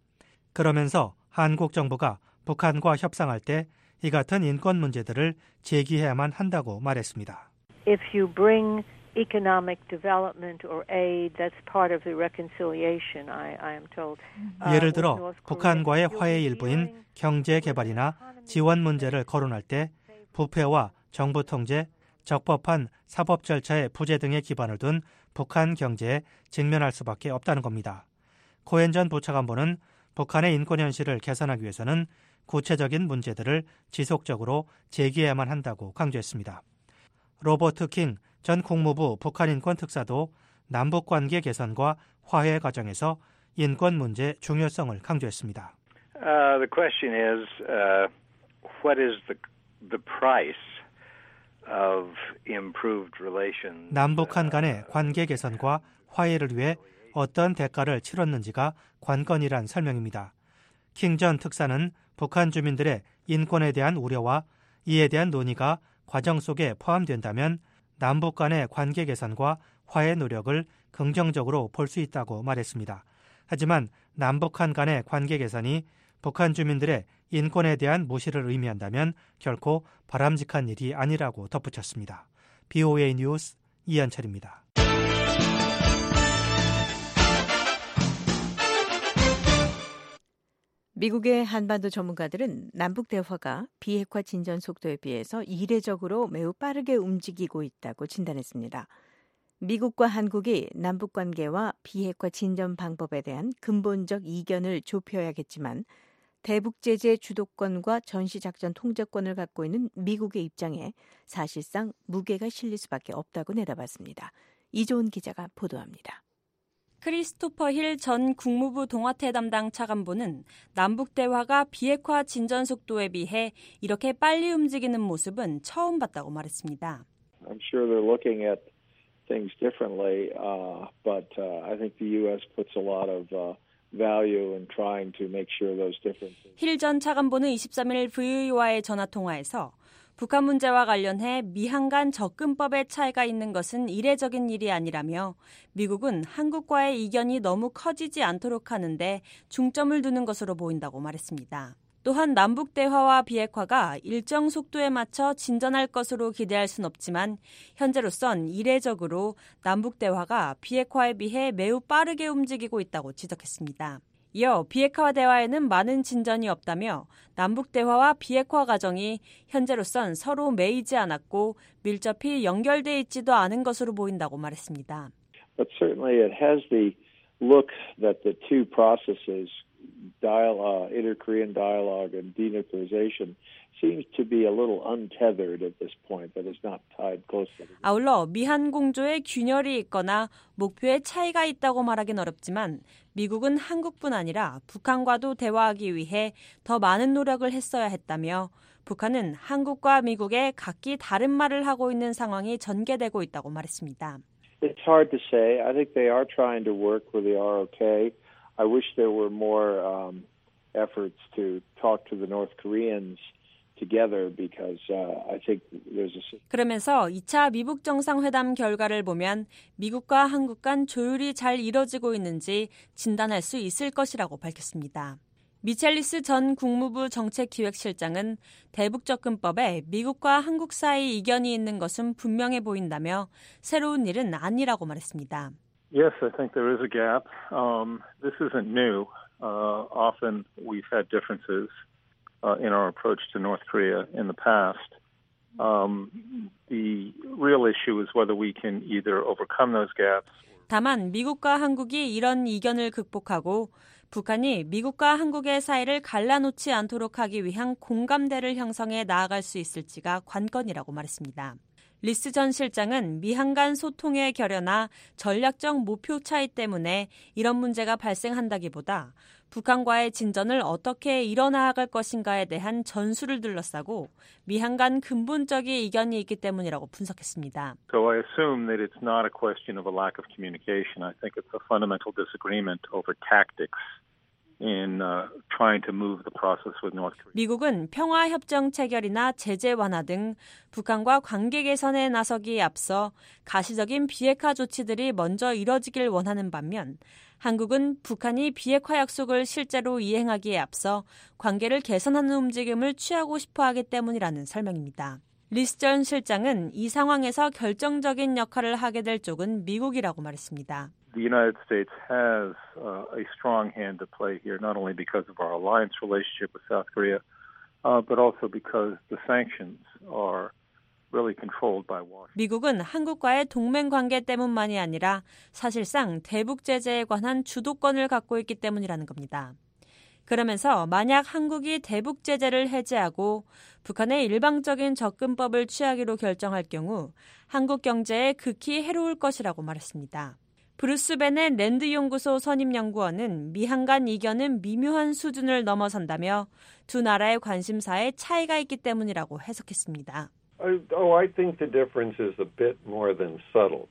그러면서 한국 정부가 북한과 협상할 때 이 같은 인권 문제들을 제기해야만 한다고 말했습니다. If you bring economic development or aid, that's part of the reconciliation, I, I am told. 예를 들어 북한과의 화해의 일부인 경제 개발이나 지원 문제를 거론할 때 부패와 정부 통제, 적법한 사법 절차의 부재 등의 기반을 둔 북한 경제에 직면할 수밖에 없다는 겁니다. 코엔 전 부차관보는 북한의 인권 현실을 개선하기 위해서는 구체적인 문제들을 지속적으로 제기해야만 한다고 강조했습니다. 로버트 킹 전 국무부 북한인권 특사도 남북관계 개선과 화해 과정에서 인권 문제 중요성을 강조했습니다. Uh, the question is, uh, what is the the price of improved relations? 남북한 간의 관계 개선과 화해를 위해 어떤 대가를 치렀는지가 관건이란 설명입니다. 킹 전 특사는 북한 주민들의 인권에 대한 우려와 이에 대한 논의가 과정 속에 포함된다면 남북 간의 관계 개선과 화해 노력을 긍정적으로 볼 수 있다고 말했습니다. 하지만 남북한 간의 관계 개선이 북한 주민들의 인권에 대한 무시를 의미한다면 결코 바람직한 일이 아니라고 덧붙였습니다. 비오에이 뉴스 이현철입니다. 미국의 한반도 전문가들은 남북 대화가 비핵화 진전 속도에 비해서 이례적으로 매우 빠르게 움직이고 있다고 진단했습니다. 미국과 한국이 남북 관계와 비핵화 진전 방법에 대한 근본적 이견을 좁혀야겠지만 대북 제재 주도권과 전시작전 통제권을 갖고 있는 미국의 입장에 사실상 무게가 실릴 수밖에 없다고 내다봤습니다. 이조은 기자가 보도합니다. 크리스토퍼 힐 전 국무부 동아태 담당 차관보는 남북 대화가 비핵화 진전 속도에 비해 이렇게 빨리 움직이는 모습은 처음 봤다고 말했습니다. I'm sure they're looking at things differently, uh, but uh, I think the U S puts a lot of uh, value in trying to make sure those differences. 힐 전 차관보는 이십삼 일 브이오에이와의 전화 통화에서 북한 문제와 관련해 미한 간 접근법의 차이가 있는 것은 이례적인 일이 아니라며 미국은 한국과의 이견이 너무 커지지 않도록 하는데 중점을 두는 것으로 보인다고 말했습니다. 또한 남북 대화와 비핵화가 일정 속도에 맞춰 진전할 것으로 기대할 순 없지만 현재로선 이례적으로 남북 대화가 비핵화에 비해 매우 빠르게 움직이고 있다고 지적했습니다. 이어 비핵화 대화에는 많은 진전이 없다며 남북 대화와 비핵화 과정이 현재로선 서로 매이지 않았고 밀접히 연결돼 있지도 않은 것으로 보인다고 말했습니다. But certainly it has the look that the two processes, dialogue, inter-Korean dialogue and denuclearization, seems to be a little untethered at this point, that is not tied closely. 아울러 미한 공조에 균열이 있거나 목표에 차이가 있다고 말하긴 어렵지만 미국은 한국뿐 아니라 북한과도 대화하기 위해 더 많은 노력을 했어야 했다며 북한은 한국과 미국에 각기 다른 말을 하고 있는 상황이 전개되고 있다고 말했습니다. It's hard to say. I think they are trying to work with the R O K. I wish there were more um, efforts to talk to the North Koreans together because uh, I think there's a. 그러면서 이 차 미북 정상회담 결과를 보면 미국과 한국 간 조율이 잘 이뤄지고 있는지 진단할 수 있을 것이라고 밝혔습니다. 미첼리스 전 국무부 정책기획실장은 대북접근법에 미국과 한국 사이 이견이 있는 것은 분명해 보인다며 새로운 일은 아니라고 말했습니다. Yes, I think there is a gap. Um, this isn't new. Uh, often we've had differences uh, in our approach to North Korea in the past. Um, the real issue is whether we can either overcome those gaps. 다만 미국과 한국이 이런 이견을 극복하고 북한이 미국과 한국의 사이를 갈라놓지 않도록 하기 위한 공감대를 형성해 나아갈 수 있을지가 관건이라고 말했습니다. 리스 전 실장은 미한 간 소통의 결여나 전략적 목표 차이 때문에 이런 문제가 발생한다기보다 북한과의 진전을 어떻게 이뤄나갈 것인가에 대한 전술을 둘러싸고 미한 간 근본적인 이견이 있기 때문이라고 분석했습니다. So I assume that it's not a question of a lack of communication. I think it's a fundamental disagreement over tactics. In uh, trying to move the process with North Korea. 미국은 평화 협정 체결이나 제재 완화 등 북한과 관계 개선에 나서기에 앞서 가시적인 비핵화 조치들이 먼저 이뤄지길 원하는 반면 한국은 북한이 비핵화 약속을 실제로 이행하기에 앞서 관계를 개선하는 움직임을 취하고 싶어하기 때문이라는 설명입니다. 리스 전 실장은 이 상황에서 결정적인 역할을 하게 될 쪽은 미국이라고 말했습니다. The United States has uh, a strong hand to play here, not only because of our alliance relationship with South Korea, uh, but also because the sanctions are really controlled by Washington. 미국은 한국과의 동맹 관계 때문만이 아니라 사실상 대북 제재에 관한 주도권을 갖고 있기 때문이라는 겁니다. 그러면서 만약 한국이 대북 제재를 해제하고 북한의 일방적인 접근법을 취하기로 결정할 경우 한국 경제에 극히 해로울 것이라고 말했습니다. 브루스 베넷 랜드연구소 선임연구원은 미한 간 이견은 미묘한 수준을 넘어선다며 두 나라의 관심사에 차이가 있기 때문이라고 해석했습니다. Oh, I think the difference is a bit more than subtle.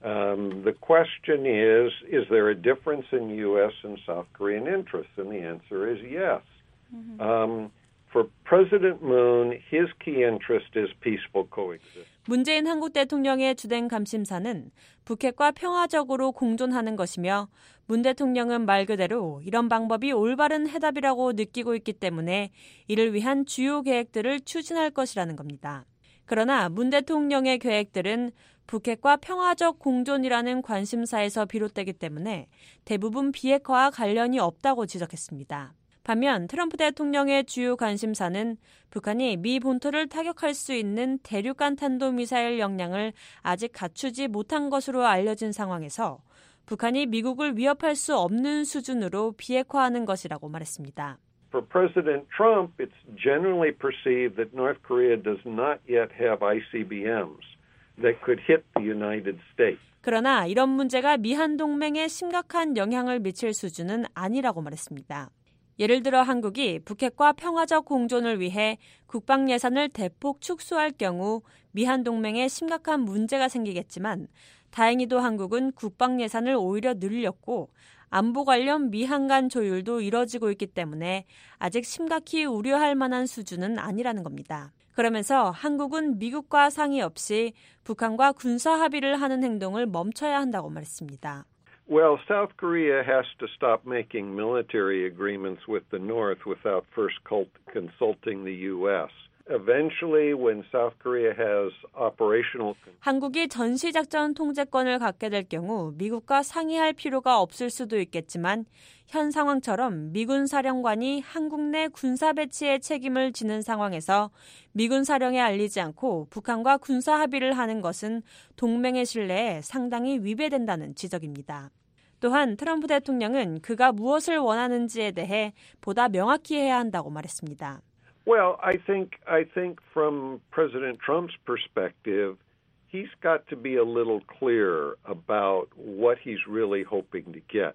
Um, the question is, is there a difference in U S and South Korean interests? And the answer is yes. Mm-hmm. Um, for President Moon, his key interest is peaceful coexistence. 문재인 한국 대통령의 주된 감심사는 북핵과 평화적으로 공존하는 것이며 문 대통령은 말 그대로 이런 방법이 올바른 해답이라고 느끼고 있기 때문에 이를 위한 주요 계획들을 추진할 것이라는 겁니다. 그러나 문 대통령의 계획들은 북핵과 평화적 공존이라는 관심사에서 비롯되기 때문에 대부분 비핵화와 관련이 없다고 지적했습니다. 반면 트럼프 대통령의 주요 관심사는 북한이 미 본토를 타격할 수 있는 대륙간 탄도미사일 역량을 아직 갖추지 못한 것으로 알려진 상황에서 북한이 미국을 위협할 수 없는 수준으로 비핵화하는 것이라고 말했습니다. For President Trump, it's generally perceived that North Korea does not yet have 아이씨비엠s that could hit the United States. 그러나 이런 문제가 미한 동맹에 심각한 영향을 미칠 수준은 아니라고 말했습니다. 예를 들어 한국이 북핵과 평화적 공존을 위해 국방 예산을 대폭 축소할 경우 미한 동맹에 심각한 문제가 생기겠지만 다행히도 한국은 국방 예산을 오히려 늘렸고 안보 관련 미한 간 조율도 이뤄지고 있기 때문에 아직 심각히 우려할 만한 수준은 아니라는 겁니다. 그러면서 한국은 미국과 상의 없이 북한과 군사 합의를 하는 행동을 멈춰야 한다고 말했습니다. Well, South Korea has to stop making military agreements with the North without first consulting the U S. Eventually, when South Korea has operational 한국이 전시작전 통제권을 갖게 될 경우 미국과 상의할 필요가 없을 수도 있겠지만 현 상황처럼 미군 사령관이 한국 내 군사 배치의 책임을 지는 상황에서 미군 사령에 알리지 않고 북한과 군사 합의를 하는 것은 동맹의 신뢰에 상당히 위배된다는 지적입니다. 또한 트럼프 대통령은 그가 무엇을 원하는지에 대해 보다 명확히 해야 한다고 말했습니다. Well, I think I think from President Trump's perspective, he's got to be a little clearer about what he's really hoping to get.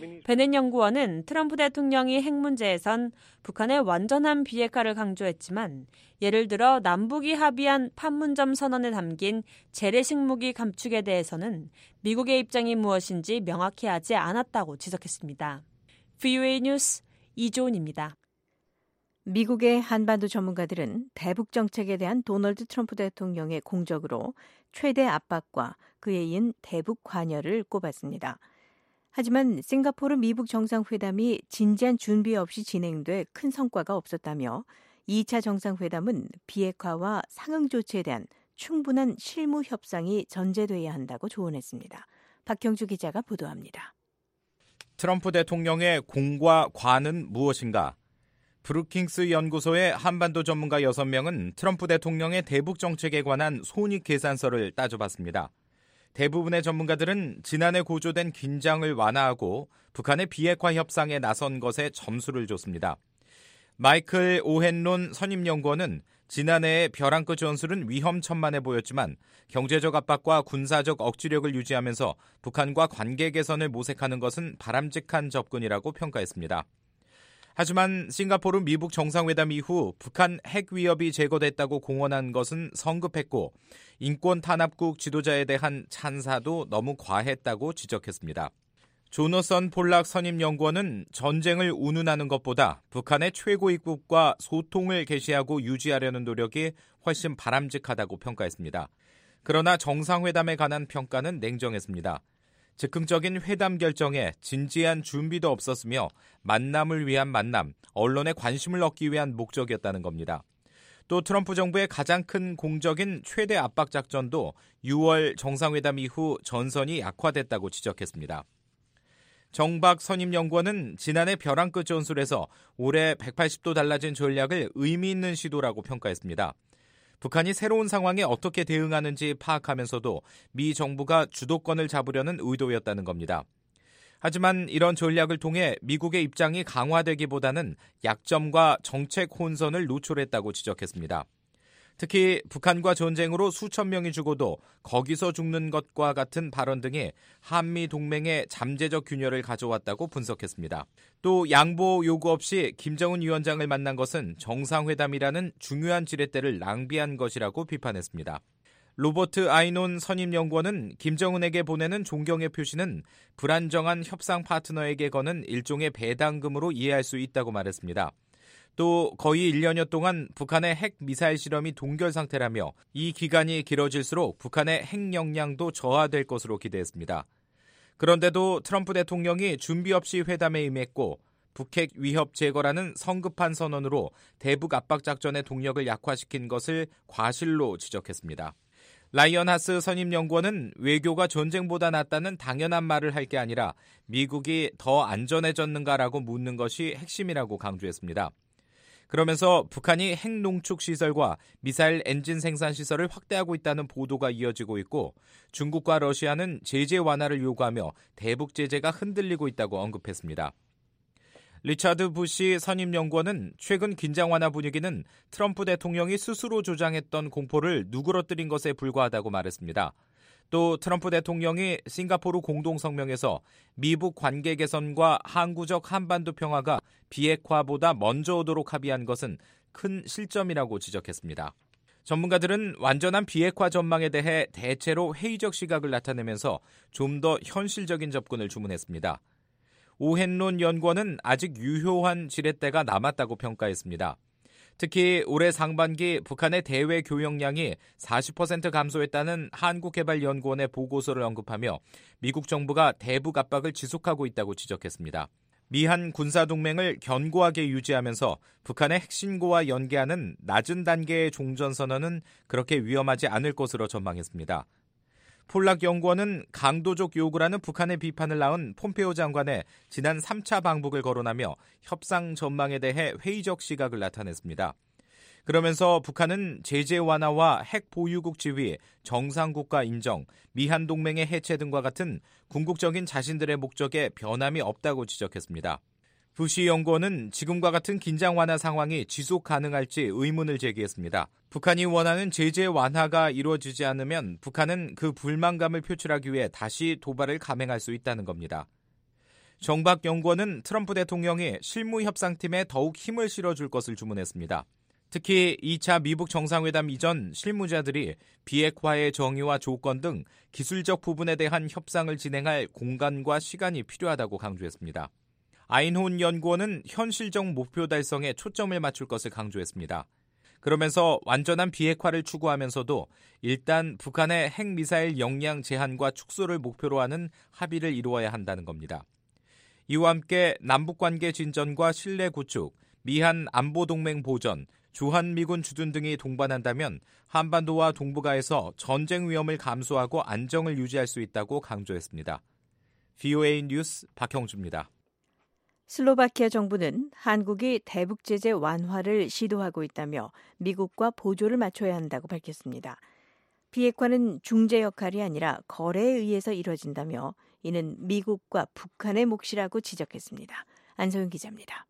베넷 연구원은 트럼프 대통령이 핵 문제에선 북한의 완전한 비핵화를 강조했지만 예를 들어 남북이 합의한 판문점 선언에 담긴 재래식 무기 감축에 대해서는 미국의 입장이 무엇인지 명확히 하지 않았다고 지적했습니다. 브이오에이 뉴스 이조은입니다. 미국의 한반도 전문가들은 대북 정책에 대한 도널드 트럼프 대통령의 공적으로 최대 압박과 그에 이은 대북 관여를 꼽았습니다. 하지만 싱가포르 미북 정상회담이 진지한 준비 없이 진행돼 큰 성과가 없었다며 이 차 정상회담은 비핵화와 상응 조치에 대한 충분한 실무 협상이 전제돼야 한다고 조언했습니다. 박형주 기자가 보도합니다. 트럼프 대통령의 공과 과는 무엇인가? 브루킹스 연구소의 한반도 전문가 여섯 명은 트럼프 대통령의 대북 정책에 관한 손익 계산서를 따져봤습니다. 대부분의 전문가들은 지난해 고조된 긴장을 완화하고 북한의 비핵화 협상에 나선 것에 점수를 줬습니다. 마이클 오헨론 선임연구원은 지난해의 벼랑끝 전술은 위험천만해 보였지만 경제적 압박과 군사적 억지력을 유지하면서 북한과 관계 개선을 모색하는 것은 바람직한 접근이라고 평가했습니다. 하지만 싱가포르 미북 정상회담 이후 북한 핵 위협이 제거됐다고 공언한 것은 성급했고 인권 탄압국 지도자에 대한 찬사도 너무 과했다고 지적했습니다. 조너선 폴락 선임연구원은 전쟁을 운운하는 것보다 북한의 최고위급과 소통을 개시하고 유지하려는 노력이 훨씬 바람직하다고 평가했습니다. 그러나 정상회담에 관한 평가는 냉정했습니다. 즉흥적인 회담 결정에 진지한 준비도 없었으며 만남을 위한 만남, 언론의 관심을 얻기 위한 목적이었다는 겁니다. 또 트럼프 정부의 가장 큰 공적인 최대 압박 작전도 유월 정상회담 이후 전선이 약화됐다고 지적했습니다. 정박 선임연구원은 지난해 벼랑끝 전술에서 올해 백팔십 도 달라진 전략을 의미 있는 시도라고 평가했습니다. 북한이 새로운 상황에 어떻게 대응하는지 파악하면서도 미 정부가 주도권을 잡으려는 의도였다는 겁니다. 하지만 이런 전략을 통해 미국의 입장이 강화되기보다는 약점과 정책 혼선을 노출했다고 지적했습니다. 특히 북한과 전쟁으로 수천 명이 죽어도 거기서 죽는 것과 같은 발언 등이 한미 동맹의 잠재적 균열을 가져왔다고 분석했습니다. 또 양보 요구 없이 김정은 위원장을 만난 것은 정상회담이라는 중요한 지렛대를 낭비한 것이라고 비판했습니다. 로버트 아이논 선임연구원은 김정은에게 보내는 존경의 표시는 불안정한 협상 파트너에게 거는 일종의 배당금으로 이해할 수 있다고 말했습니다. 또 거의 일 년여 동안 북한의 핵 미사일 실험이 동결 상태라며 이 기간이 길어질수록 북한의 핵 역량도 저하될 것으로 기대했습니다. 그런데도 트럼프 대통령이 준비 없이 회담에 임했고 북핵 위협 제거라는 성급한 선언으로 대북 압박 작전의 동력을 약화시킨 것을 과실로 지적했습니다. 라이언 하스 선임연구원은 외교가 전쟁보다 낫다는 당연한 말을 할 게 아니라 미국이 더 안전해졌는가라고 묻는 것이 핵심이라고 강조했습니다. 그러면서 북한이 핵 농축 시설과 미사일 엔진 생산 시설을 확대하고 있다는 보도가 이어지고 있고 중국과 러시아는 제재 완화를 요구하며 대북 제재가 흔들리고 있다고 언급했습니다. 리차드 부시 선임연구원은 최근 긴장 완화 분위기는 트럼프 대통령이 스스로 조장했던 공포를 누그러뜨린 것에 불과하다고 말했습니다. 또 트럼프 대통령이 싱가포르 공동성명에서 미북 관계 개선과 항구적 한반도 평화가 비핵화보다 먼저 오도록 합의한 것은 큰 실점이라고 지적했습니다. 전문가들은 완전한 비핵화 전망에 대해 대체로 회의적 시각을 나타내면서 좀 더 현실적인 접근을 주문했습니다. 오헨론 연구원은 아직 유효한 지렛대가 남았다고 평가했습니다. 특히 올해 상반기 북한의 대외 교역량이 사십 퍼센트 감소했다는 한국개발연구원의 보고서를 언급하며 미국 정부가 대북 압박을 지속하고 있다고 지적했습니다. 미한 군사동맹을 견고하게 유지하면서 북한의 핵신고와 연계하는 낮은 단계의 종전선언은 그렇게 위험하지 않을 것으로 전망했습니다. 폴락 연구원은 강도적 요구라는 북한의 비판을 낳은 폼페오 장관의 지난 삼 차 방북을 거론하며 협상 전망에 대해 회의적 시각을 나타냈습니다. 그러면서 북한은 제재 완화와 핵 보유국 지위, 정상국가 인정, 미한 동맹의 해체 등과 같은 궁극적인 자신들의 목적에 변함이 없다고 지적했습니다. 부시 연구원은 지금과 같은 긴장 완화 상황이 지속 가능할지 의문을 제기했습니다. 북한이 원하는 제재 완화가 이루어지지 않으면 북한은 그 불만감을 표출하기 위해 다시 도발을 감행할 수 있다는 겁니다. 정박 연구원은 트럼프 대통령이 실무협상팀에 더욱 힘을 실어줄 것을 주문했습니다. 특히 이 차 미북 정상회담 이전 실무자들이 비핵화의 정의와 조건 등 기술적 부분에 대한 협상을 진행할 공간과 시간이 필요하다고 강조했습니다. 아인혼 연구원은 현실적 목표 달성에 초점을 맞출 것을 강조했습니다. 그러면서 완전한 비핵화를 추구하면서도 일단 북한의 핵미사일 역량 제한과 축소를 목표로 하는 합의를 이루어야 한다는 겁니다. 이와 함께 남북관계 진전과 신뢰 구축, 미한 안보동맹 보전, 주한미군 주둔 등이 동반한다면 한반도와 동북아에서 전쟁 위험을 감소하고 안정을 유지할 수 있다고 강조했습니다. 브이오에이 뉴스 박형주입니다. 슬로바키아 정부는 한국이 대북 제재 완화를 시도하고 있다며 미국과 보조를 맞춰야 한다고 밝혔습니다. 비핵화는 중재 역할이 아니라 거래에 의해서 이뤄진다며 이는 미국과 북한의 몫이라고 지적했습니다. 안소영 기자입니다.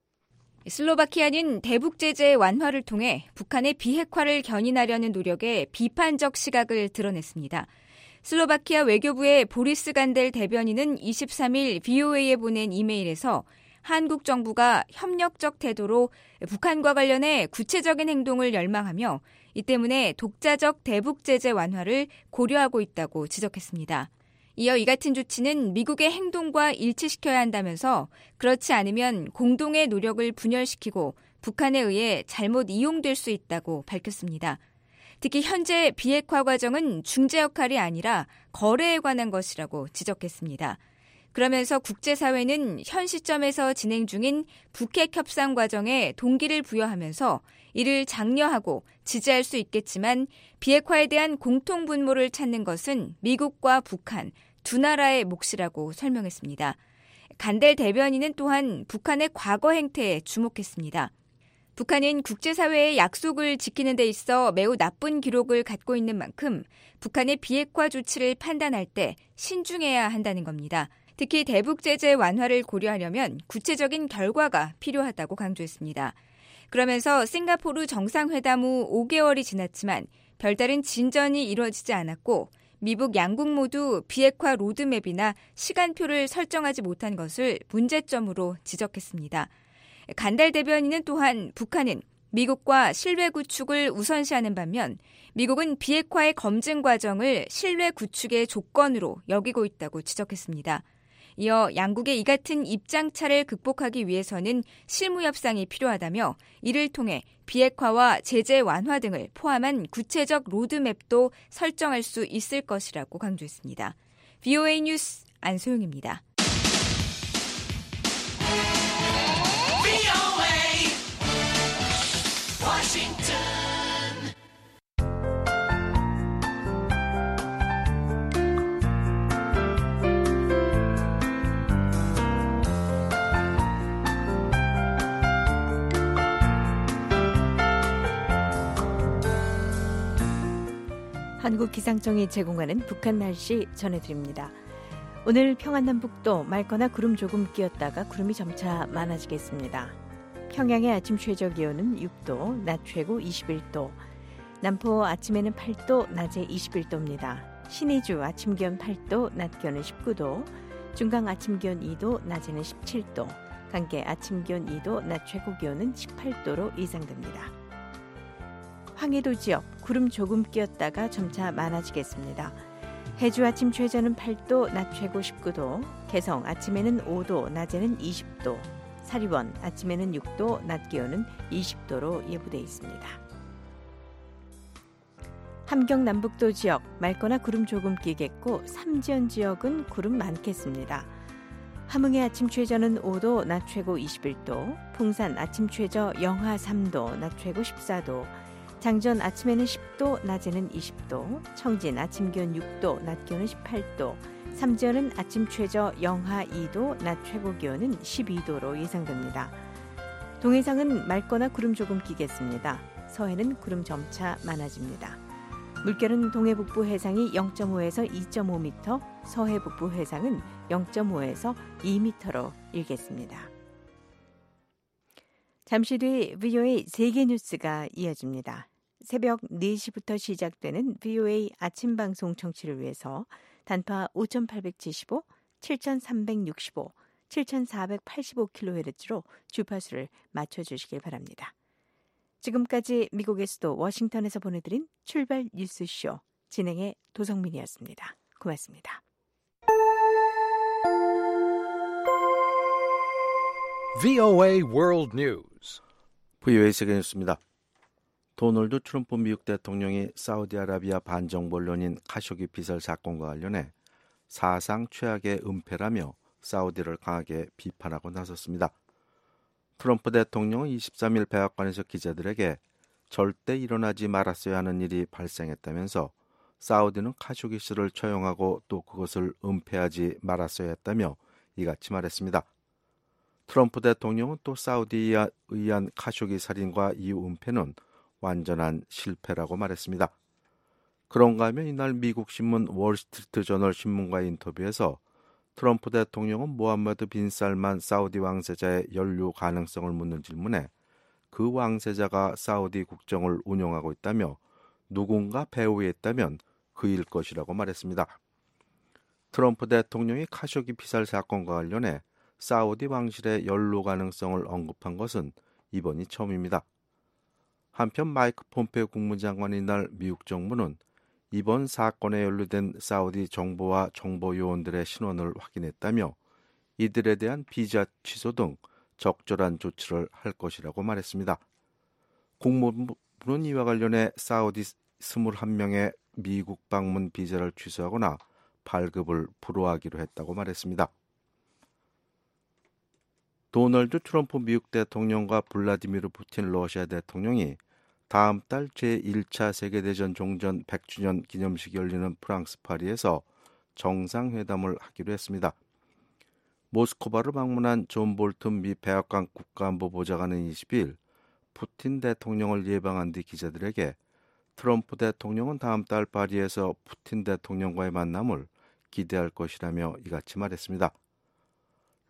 슬로바키아는 대북 제재 완화를 통해 북한의 비핵화를 견인하려는 노력에 비판적 시각을 드러냈습니다. 슬로바키아 외교부의 보리스 간델 대변인은 이십삼 일 브이오에이에 보낸 이메일에서 한국 정부가 협력적 태도로 북한과 관련해 구체적인 행동을 열망하며 이 때문에 독자적 대북 제재 완화를 고려하고 있다고 지적했습니다. 이어 이 같은 조치는 미국의 행동과 일치시켜야 한다면서 그렇지 않으면 공동의 노력을 분열시키고 북한에 의해 잘못 이용될 수 있다고 밝혔습니다. 특히 현재 비핵화 과정은 중재 역할이 아니라 거래에 관한 것이라고 지적했습니다. 그러면서 국제사회는 현 시점에서 진행 중인 북핵 협상 과정에 동기를 부여하면서 이를 장려하고 지지할 수 있겠지만 비핵화에 대한 공통 분모를 찾는 것은 미국과 북한 두 나라의 몫이라고 설명했습니다. 간델 대변인은 또한 북한의 과거 행태에 주목했습니다. 북한은 국제사회의 약속을 지키는 데 있어 매우 나쁜 기록을 갖고 있는 만큼 북한의 비핵화 조치를 판단할 때 신중해야 한다는 겁니다. 특히 대북 제재 완화를 고려하려면 구체적인 결과가 필요하다고 강조했습니다. 그러면서 싱가포르 정상회담 후 오 개월이 지났지만 별다른 진전이 이루어지지 않았고 미북 양국 모두 비핵화 로드맵이나 시간표를 설정하지 못한 것을 문제점으로 지적했습니다. 간달 대변인은 또한 북한은 미국과 신뢰 구축을 우선시하는 반면 미국은 비핵화의 검증 과정을 신뢰 구축의 조건으로 여기고 있다고 지적했습니다. 이어 양국의 이 같은 입장차를 극복하기 위해서는 실무 협상이 필요하다며 이를 통해 비핵화와 제재 완화 등을 포함한 구체적 로드맵도 설정할 수 있을 것이라고 강조했습니다. 브이오에이 뉴스 안소영입니다. 한국기상청이 제공하는 북한 날씨 전해드립니다. 오늘 평안남북도 맑거나 구름 조금 끼었다가 구름이 점차 많아지겠습니다. 평양의 아침 최저 기온은 육 도, 낮 최고 이십일 도, 남포 아침에는 팔 도, 낮에 이십일 도입니다. 신의주 아침 기온 팔 도, 낮 기온은 십구 도, 중강 아침 기온 이 도, 낮에는 십칠 도, 강계 아침 기온 이 도, 낮 최고 기온은 십팔 도로 예상됩니다. 황해도 지역 구름 조금 끼었다가 점차 많아지겠습니다. 해주 아침 최저는 팔 도, 낮 최고 십구 도, 개성 아침에는 오 도, 낮에는 이십 도, 사리원 아침에는 육 도, 낮 기온은 이십 도로 예보돼 있습니다. 함경 남북도 지역 맑거나 구름 조금 끼겠고 삼지연 지역은 구름 많겠습니다. 함흥의 아침 최저는 오 도, 낮 최고 이십일 도, 풍산 아침 최저 영하 삼 도, 낮 최고 십사 도, 장전 아침에는 십 도, 낮에는 이십 도, 청진 아침 기온 육 도, 낮 기온은 십팔 도, 삼지연은 아침 최저 영하 이 도, 낮 최고 기온은 십이 도로 예상됩니다. 동해상은 맑거나 구름 조금 끼겠습니다. 서해는 구름 점차 많아집니다. 물결은 동해 북부 해상이 영 점 오에서 이 점 오 미터, 서해 북부 해상은 영 점 오에서 이 미터로 일겠습니다. 잠시 뒤 브이오에이 세계 뉴스가 이어집니다. 새벽 네 시부터 시작되는 브이오에이 아침 방송 청취를 위해서 단파 오천팔백칠십오, 칠천삼백육십오, 칠천사백팔십오 킬로헤르츠로 주파수를 맞춰주시길 바랍니다. 지금까지 미국의 수도 워싱턴에서 보내드린 출발 뉴스쇼 진행의 도성민이었습니다. 고맙습니다. 브이오에이 World News. 브이오에이 세계 뉴스입니다. 도널드 트럼프 미국 대통령이 사우디아라비아 반정부 언론인 카쇼기 피살 사건과 관련해 사상 최악의 은폐라며 사우디를 강하게 비판하고 나섰습니다. 트럼프 대통령은 이십삼 일 백악관에서 기자들에게 절대 일어나지 말았어야 하는 일이 발생했다면서 사우디는 카쇼기 씨를 처형하고 또 그것을 은폐하지 말았어야 했다며 이같이 말했습니다. 트럼프 대통령은 또 사우디에 의한 카쇼기 살인과 이후 은폐는 완전한 실패라고 말했습니다. 그런가 하면 이날 미국 신문 월스트리트 저널 신문과의 인터뷰에서 트럼프 대통령은 모함메드 빈 살만 사우디 왕세자의 연루 가능성을 묻는 질문에 그 왕세자가 사우디 국정을 운영하고 있다며 누군가 배후에 있다면 그일 것이라고 말했습니다. 트럼프 대통령이 카쇼기 피살 사건과 관련해 사우디 왕실의 연루 가능성을 언급한 것은 이번이 처음입니다. 한편 마이크 폼페오 국무장관이 이날 미국 정부는 이번 사건에 연루된 사우디 정보와 정보 요원들의 신원을 확인했다며 이들에 대한 비자 취소 등 적절한 조치를 할 것이라고 말했습니다. 국무부는 이와 관련해 사우디 이십일 명의 미국 방문 비자를 취소하거나 발급을 불허하기로 했다고 말했습니다. 도널드 트럼프 미국 대통령과 블라디미르 푸틴 러시아 대통령이 다음 달 제일 차 세계대전 종전 백 주년 기념식이 열리는 프랑스 파리에서 정상회담을 하기로 했습니다. 모스크바를 방문한 존 볼튼 미 백악관 국가안보보좌관은 이십 일 푸틴 대통령을 예방한 뒤 기자들에게 트럼프 대통령은 다음 달 파리에서 푸틴 대통령과의 만남을 기대할 것이라며 이같이 말했습니다.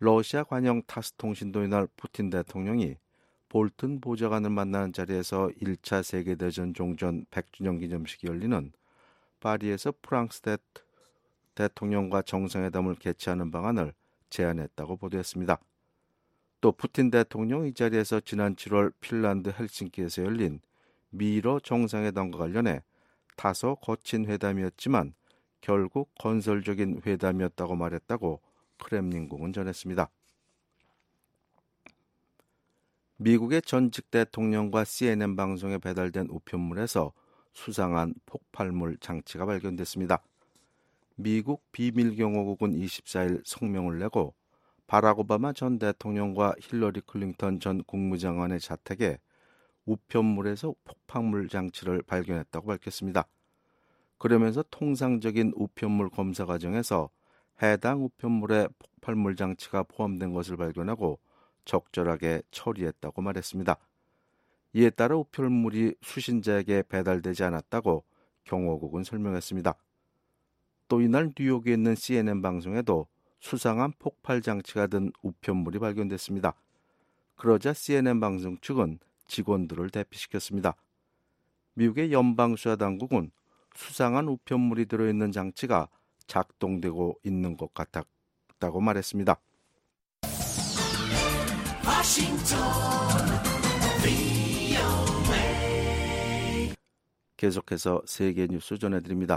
러시아 관영 타스 통신도 이날 푸틴 대통령이 볼튼 보좌관을 만나는 자리에서 일 차 세계대전 종전 백 주년 기념식이 열리는 파리에서 프랑스 대, 대통령과 정상회담을 개최하는 방안을 제안했다고 보도했습니다. 또 푸틴 대통령 이 자리에서 지난 칠월 핀란드 헬싱키에서 열린 미러 정상회담과 관련해 다소 거친 회담이었지만 결국 건설적인 회담이었다고 말했다고 크렘린궁은 전했습니다. 미국의 전직 대통령과 씨엔엔 방송에 배달된 우편물에서 수상한 폭발물 장치가 발견됐습니다. 미국 비밀경호국은 이십사일 성명을 내고 바락 오바마 전 대통령과 힐러리 클린턴 전 국무장관의 자택에 우편물에서 폭발물 장치를 발견했다고 밝혔습니다. 그러면서 통상적인 우편물 검사 과정에서 해당 우편물에 폭발물 장치가 포함된 것을 발견하고 적절하게 처리했다고 말했습니다. 이에 따라 우편물이 수신자에게 배달되지 않았다고 경호국은 설명했습니다. 또 이날 뉴욕에 있는 씨엔엔 방송에도 수상한 폭발 장치가 든 우편물이 발견됐습니다. 그러자 씨엔엔 방송 측은 직원들을 대피시켰습니다. 미국의 연방수사당국은 수상한 우편물이 들어있는 장치가 작동되고 있는 것 같았다고 말했습니다. 워싱턴 브이오에이 계속해서 세계 뉴스 전해드립니다.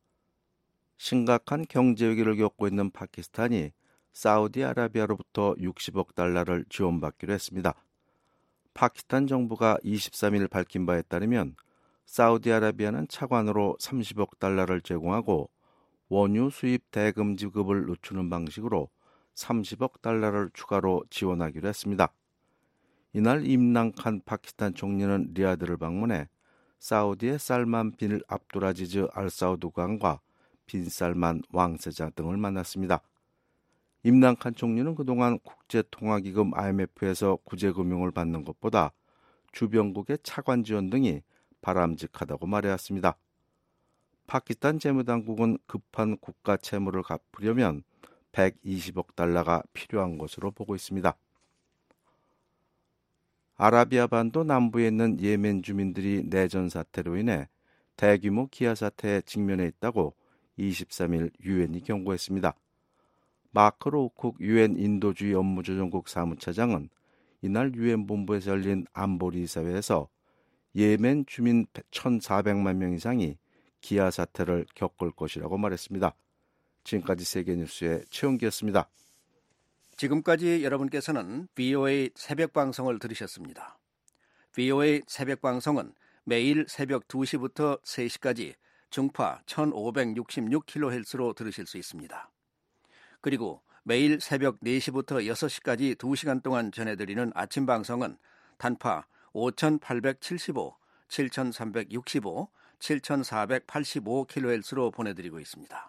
심각한 경제 위기를 겪고 있는 파키스탄이 사우디아라비아로부터 육십억 달러를 지원받기로 했습니다. 파키스탄 정부가 이십삼일 밝힌 바에 따르면 사우디아라비아는 차관으로 삼십억 달러를 제공하고 원유 수입 대금 지급을 늦추는 방식으로 삼십억 달러를 추가로 지원하기로 했습니다. 이날 임란칸 파키스탄 총리는 리야드를 방문해 사우디의 살만 빈 압두라지즈 알사우드 왕과 빈 살만 왕세자 등을 만났습니다. 임란칸 총리는 그동안 국제통화기금 아이엠에프에서 구제금융을 받는 것보다 주변국의 차관 지원 등이 바람직하다고 말해왔습니다. 파키스탄 재무당국은 급한 국가 채무를 갚으려면 백이십억 달러가 필요한 것으로 보고 있습니다. 아라비아 반도 남부에 있는 예멘 주민들이 내전 사태로 인해 대규모 기아 사태에 직면해 있다고 이십삼일 유엔이 경고했습니다. 마크 로우쿡 유엔 인도주의 업무조정국 사무차장은 이날 유엔 본부에서 열린 안보리 이사회에서 예멘 주민 천사백만 명 이상이 기아 사태를 겪을 것이라고 말했습니다. 지금까지 세계뉴스의 최용기였습니다. 지금까지 여러분께서는 브이오에이 새벽방송을 들으셨습니다. 브이오에이 새벽방송은 매일 새벽 두 시부터 세 시까지 중파 천오백육십육 킬로헤르츠로 들으실 수 있습니다. 그리고 매일 새벽 네 시부터 여섯 시까지 두 시간 동안 전해드리는 아침 방송은 단파 오천팔백칠십오, 칠천삼백육십오, 칠천사백팔십오 킬로헤르츠로 보내드리고 있습니다.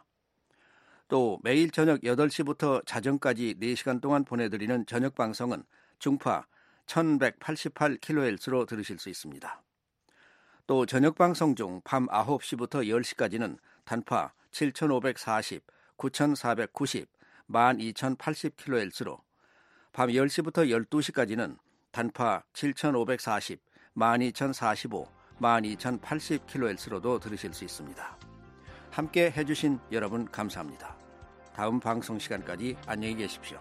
또 매일 저녁 여덟 시부터 자정까지 네 시간 동안 보내드리는 저녁 방송은 중파 천백팔십팔 킬로헤르츠로 들으실 수 있습니다. 또 저녁 방송 중 밤 아홉 시부터 열 시까지는 단파 칠천오백사십, 구천사백구십, 만 이천팔십 킬로헤르츠로, 밤 열 시부터 열두 시까지는 단파 칠천오백사십, 만 이천사십오, 만 이천팔십 킬로헤르츠로도 들으실 수 있습니다. 함께 해주신 여러분 감사합니다. 다음 방송 시간까지 안녕히 계십시오.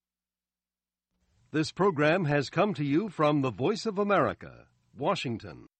This program has come to you from the Voice of America, Washington.